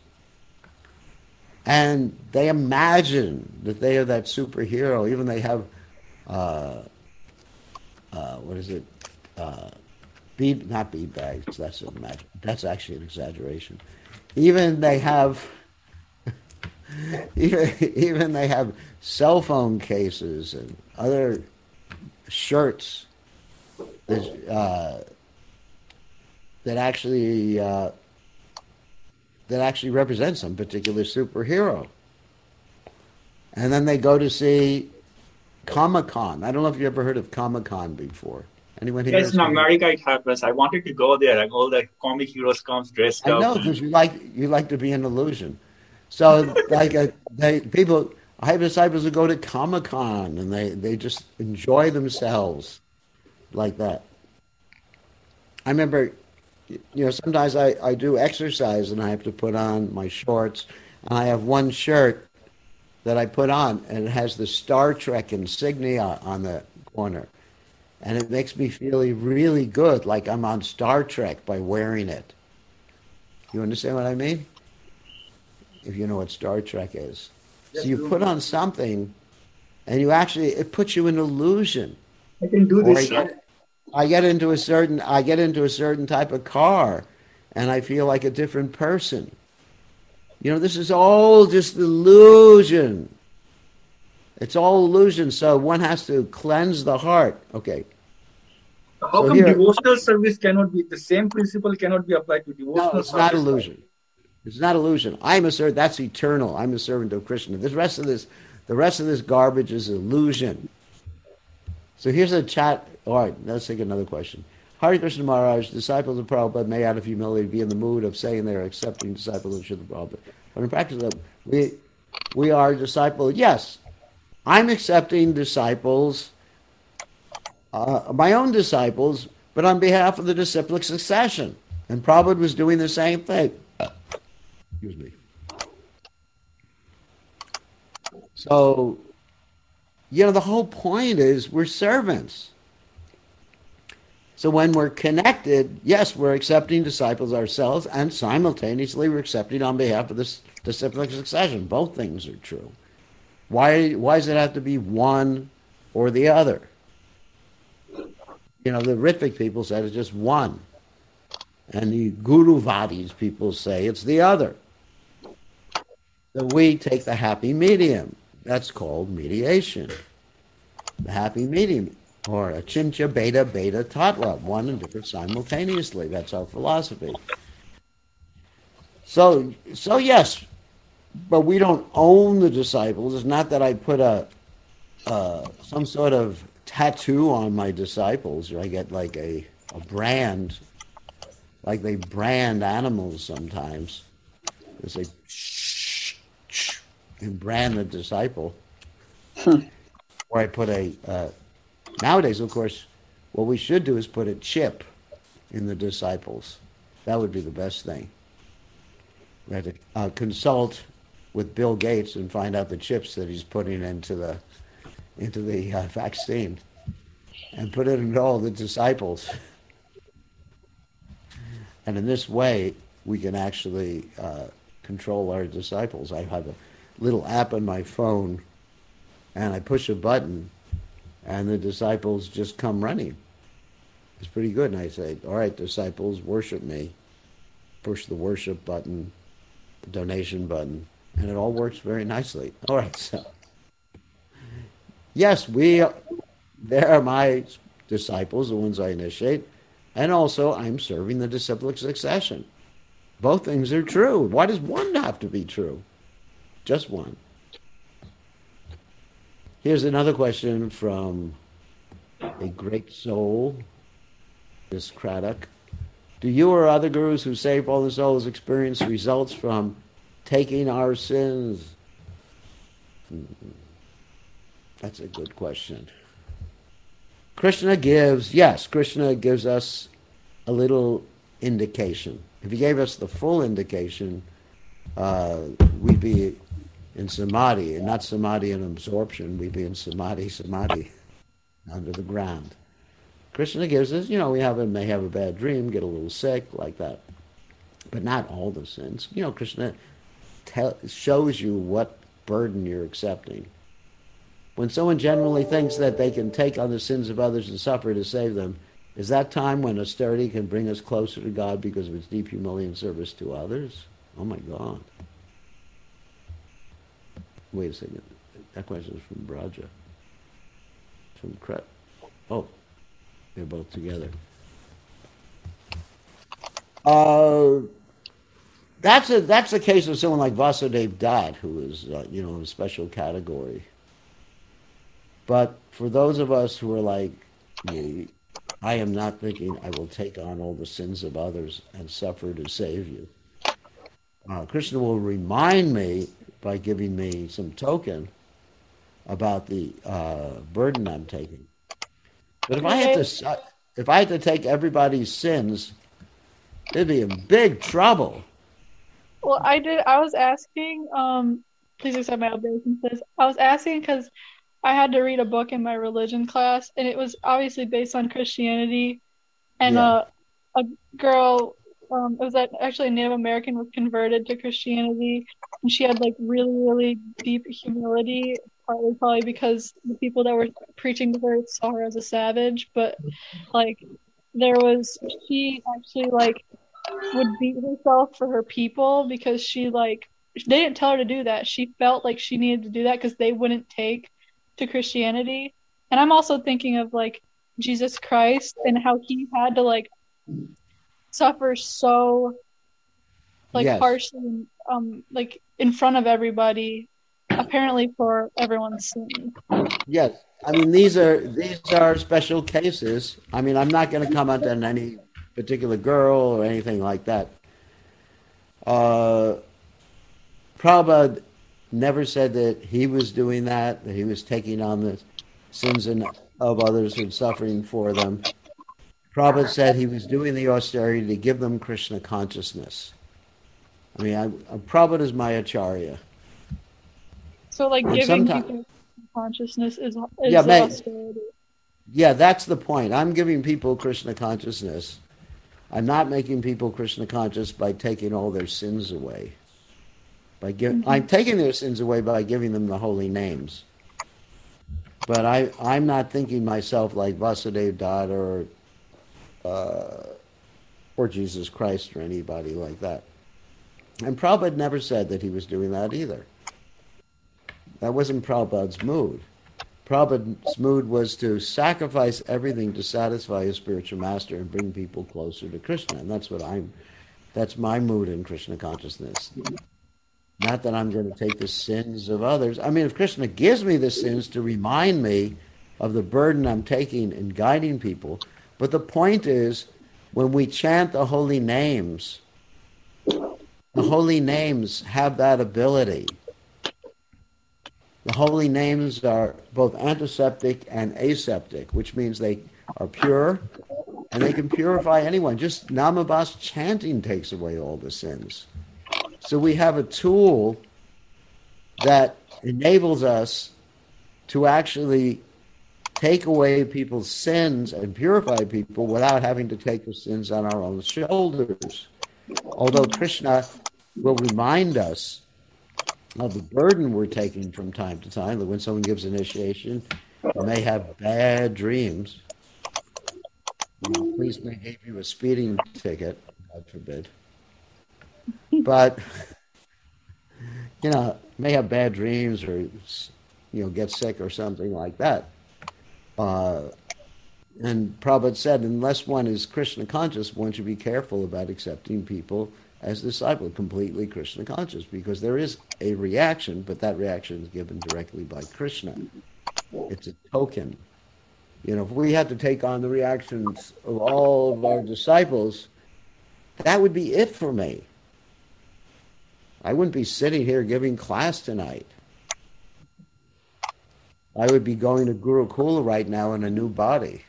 Speaker 1: and they imagine that they are that superhero. Even they have, uh, uh, what is it? Uh, bead, not bead bags. That's an imagine. That's actually an exaggeration. Even they have, even even they have cell phone cases and other shirts that, uh, that actually uh, that actually represent some particular superhero. And then they go to see Comic-Con. I don't know if you ever heard of Comic-Con before. Anyone here?
Speaker 2: Yes, in America it happens. I wanted to go there, and all the comic heroes comes dressed
Speaker 1: I
Speaker 2: up.
Speaker 1: know, because you like you like to be an illusion. So like uh, they people, I have disciples who go to Comic-Con and they they just enjoy themselves like that. I remember, you know, sometimes I, I do exercise and I have to put on my shorts, and I have one shirt that I put on, and it has the Star Trek insignia on the corner. And it makes me feel really good, like I'm on Star Trek by wearing it. You understand what I mean? If you know what Star Trek is.
Speaker 2: Yes,
Speaker 1: So you put on something, and you actually, it puts you in illusion.
Speaker 2: I can do
Speaker 1: Or I
Speaker 2: this.
Speaker 1: get, I get into a certain, I get into a certain type of car, and I feel like a different person. You know, this is all just illusion. It's all illusion, so one has to cleanse the heart. Okay.
Speaker 2: How
Speaker 1: So
Speaker 2: come
Speaker 1: here,
Speaker 2: devotional service cannot be, the same principle cannot be applied to
Speaker 1: no,
Speaker 2: devotional
Speaker 1: it's not
Speaker 2: service?
Speaker 1: illusion. It's not illusion. I'm a servant. That's eternal. I'm a servant of Krishna. The rest of this, the rest of this garbage is illusion. So here's a chat. All right, let's take another question. Hare Krishna Maharaj, disciples of Prabhupada may out of humility be in the mood of saying they are accepting disciples of Srila Prabhupada. But in practice, we we are disciples. Yes, I'm accepting disciples, uh, my own disciples, but on behalf of the disciplic succession. And Prabhupada was doing the same thing. Excuse me. So, you know, the whole point is we're servants. So when we're connected, yes, we're accepting disciples ourselves, and simultaneously we're accepting on behalf of this disciplic succession. Both things are true. Why, why does it have to be one or the other? You know, the Ritvik people said it's just one. And the Guruvadis people say it's the other. So we take the happy medium. That's called mediation. The happy medium. Or Achintya Beta Beta Tattva, one and different simultaneously. That's our philosophy. So, so yes, but we don't own the disciples. It's not that I put a uh, some sort of tattoo on my disciples, or I get like a, a brand, like they brand animals sometimes. They say, shh, shh, and brand the disciple. Or I put a, uh, nowadays, of course, what we should do is put a chip in the disciples. That would be the best thing. We have to uh, consult with Bill Gates and find out the chips that he's putting into the into the uh, vaccine, and put it into all the disciples. And in this way, we can actually uh, control our disciples. I have a little app on my phone, and I push a button, and the disciples just come running. It's pretty good. And I say, all right, disciples, worship me. Push the worship button, the donation button, and it all works very nicely. All right, so yes, we, they're my disciples, the ones I initiate, and also I'm serving the disciplic succession. Both things are true. Why does one have to be true? Just one. Here's another question from a great soul, Miss Craddock. Do you or other gurus who save fallen souls experience results from taking our sins? That's a good question. Krishna gives, yes, Krishna gives us a little indication. If he gave us the full indication, uh, we'd be in samadhi, and not samadhi and absorption. We'd be in samadhi, samadhi, under the ground. Krishna gives us, you know, we have a, may have a bad dream, get a little sick, like that, but not all the sins. You know, Krishna tell, shows you what burden you're accepting. When someone generally thinks that they can take on the sins of others and suffer to save them, is that time when austerity can bring us closer to God because of its deep humility and service to others? Oh my God. Wait a second. That question is from Braja. From Kret. Oh, they're both together. Uh, that's a that's the case of someone like Vasudev Dutt, who is uh, you know, a special category. But for those of us who are like me, I am not thinking I will take on all the sins of others and suffer to save you. Uh, Krishna will remind me by giving me some token about the uh, burden I'm taking. But if I had to, if I had to take everybody's sins, there'd be in big trouble.
Speaker 3: Well, I did. I was asking. Um, please accept my obeisances. I was asking because I had to read a book in my religion class, and it was obviously based on Christianity. And
Speaker 1: Yeah.
Speaker 3: uh, a girl, um, it was that actually a Native American was converted to Christianity, and she had like really, really deep humility. Partly probably because the people that were preaching to her saw her as a savage, but like there was she actually like would beat herself for her people because she like they didn't tell her to do that. She felt like she needed to do that because they wouldn't take to Christianity. And I'm also thinking of like Jesus Christ and how he had to like suffer so like
Speaker 1: Yes.
Speaker 3: harshly um like in front of everybody, apparently for everyone's sin.
Speaker 1: Yes. I mean, these are these are special cases. I mean, I'm not going to comment on any particular girl or anything like that. Uh, Prabhupada never said that he was doing that, that he was taking on the sins of others and suffering for them. Prabhupada said he was doing the austerity to give them Krishna consciousness. I mean, I, Prabhupada is my acharya.
Speaker 3: So, like,
Speaker 1: And
Speaker 3: giving
Speaker 1: sometime-
Speaker 3: people consciousness is, is
Speaker 1: Yeah,
Speaker 3: the
Speaker 1: may-
Speaker 3: austerity.
Speaker 1: Yeah, that's the point. I'm giving people Krishna consciousness. I'm not making people Krishna conscious by taking all their sins away. By give,
Speaker 3: Mhm.
Speaker 1: I'm taking their sins away by giving them the holy names. But I, I'm not thinking myself like Vasudev Dutt or, uh, or Jesus Christ or anybody like that. And Prabhupada never said that he was doing that either. That wasn't Prabhupada's mood. Prabhupada's mood was to sacrifice everything to satisfy his spiritual master and bring people closer to Krishna. And that's what I'm, that's my mood in Krishna consciousness. Not that I'm going to take the sins of others. I mean, if Krishna gives me the sins to remind me of the burden I'm taking in guiding people. But the point is, when we chant the holy names, the holy names have that ability. The holy names are both antiseptic and aseptic, which means they are pure and they can purify anyone. Just Namabas chanting takes away all the sins. So we have a tool that enables us to actually take away people's sins and purify people without having to take the sins on our own shoulders. Although Krishna will remind us of the burden we're taking from time to time, that when someone gives initiation, you may have bad dreams. You know, police may give you a speeding ticket, God forbid. But, you know, may have bad dreams or, you know, get sick or something like that. Uh, and Prabhupada said, unless one is Krishna conscious, one should be careful about accepting people as disciple, completely Krishna conscious, because there is a reaction, but that reaction is given directly by Krishna. It's a token. You know, if we had to take on the reactions of all of our disciples, that would be it for me. I wouldn't be sitting here giving class tonight. I would be going to Gurukula right now in a new body.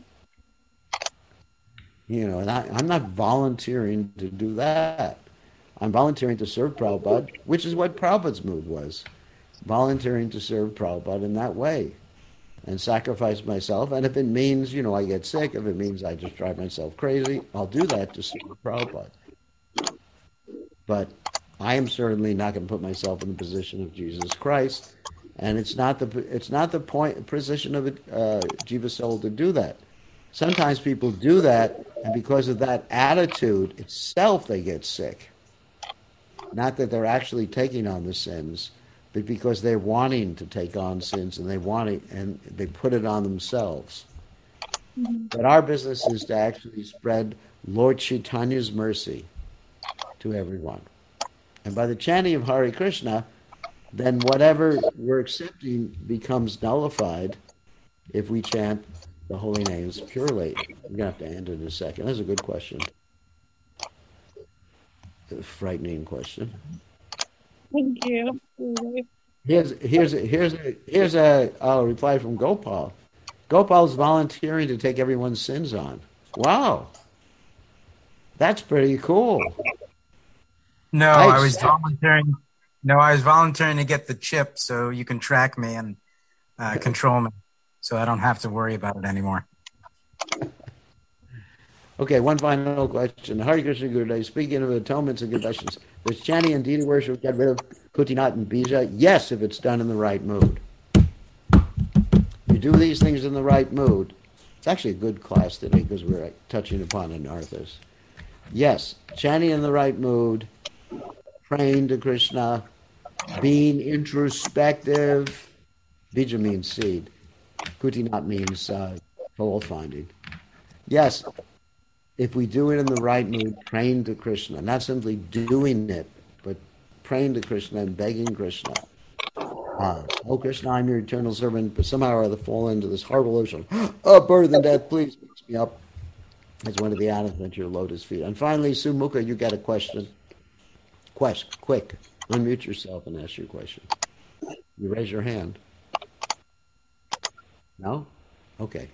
Speaker 1: You know, and I, I'm not volunteering to do that. I'm volunteering to serve Prabhupada, which is what Prabhupada's mood was. Volunteering to serve Prabhupada in that way and sacrifice myself. And if it means, you know, I get sick, if it means I just drive myself crazy, I'll do that to serve Prabhupada. But I am certainly not going to put myself in the position of Jesus Christ. And it's not the it's not the point position of a uh, Jiva soul to do that. Sometimes people do that, and because of that attitude itself, they get sick. Not that they're actually taking on the sins, but because they're wanting to take on sins, and they want it, and they put it on themselves. Mm-hmm. But our business is to actually spread Lord Chaitanya's mercy to everyone. And by the chanting of Hare Krishna, then whatever we're accepting becomes nullified if we chant the holy names purely. We're going to have to end it in a second. That's a good question. A frightening question.
Speaker 3: Thank you.
Speaker 1: Here's here's a, here's a, here's a oh, reply from Gopal. Gopal's volunteering to take everyone's sins on. Wow, that's pretty cool.
Speaker 4: No, I, I was volunteering. No, I was volunteering to get the chip so you can track me and uh, control me, so I don't have to worry about it anymore.
Speaker 1: Okay, one final question. Hare Krishna Gurudev, speaking of atonements and confessions, does chanting and deity worship get rid of Kutinat and Bija? Yes, if it's done in the right mood. You do these things in the right mood. It's actually a good class today because we're touching upon anarthas. Yes, chanting in the right mood, praying to Krishna, being introspective. Bija means seed. Kutinat means uh, fault finding. Yes, if we do it in the right mood, praying to Krishna, not simply doing it, but praying to Krishna and begging Krishna. Uh, oh, Krishna, I'm your eternal servant, but somehow or other fall into this horrible ocean. Oh, birth and death, please pick me up. As one of the atoms at your lotus feet. And finally, Sumukha, you got a question. Quest, quick. Unmute yourself and ask your question. You raise your hand. No? Okay.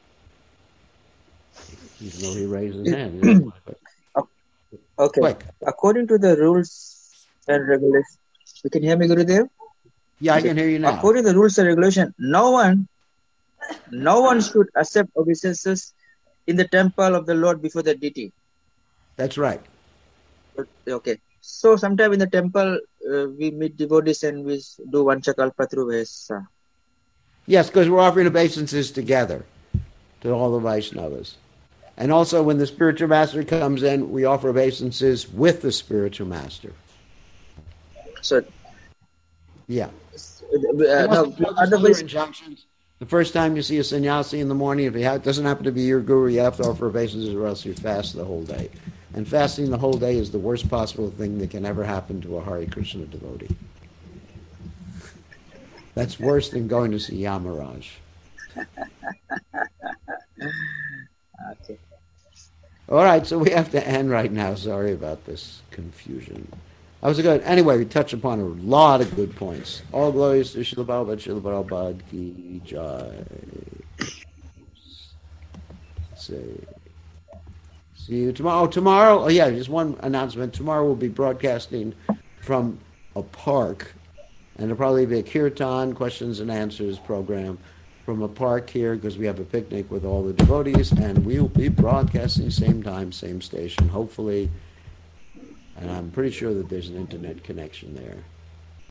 Speaker 1: Even though he raised his hand.
Speaker 5: Okay.
Speaker 1: Quick.
Speaker 5: According to the rules and regulations, you can hear me, Gurudev?
Speaker 1: Yeah, I can hear you now.
Speaker 5: According to the rules and regulation, no one, no one should accept obeisances in the temple of the Lord before the deity.
Speaker 1: That's right.
Speaker 5: Okay. So sometime in the temple, uh, we meet devotees and we do Vanchakalpatru Vesa.
Speaker 1: Yes, because we're offering obeisances together to all the Vaishnavas. And also when the spiritual master comes in, we offer obeisances with the spiritual master.
Speaker 5: So,
Speaker 1: yeah.
Speaker 5: Uh, no,
Speaker 1: otherwise, injunctions. The first time you see a sannyasi in the morning, if it doesn't happen to be your guru, you have to offer obeisances or else you fast the whole day. And fasting the whole day is the worst possible thing that can ever happen to a Hare Krishna devotee. That's worse than going to see Yamaraj.
Speaker 5: Okay.
Speaker 1: All right, so we have to end right now. Sorry about this confusion. That was a good. Anyway, we touched upon a lot of good points. All glories to Srila Prabhupada, Srila Prabhupada ki jai. See. See you tomorrow. Oh, tomorrow, oh yeah, just one announcement. Tomorrow we'll be broadcasting from a park, and it'll probably be a kirtan, questions and answers program from a park here because we have a picnic with all the devotees, and we will be broadcasting same time, same station, hopefully. And I'm pretty sure that there's an internet connection there.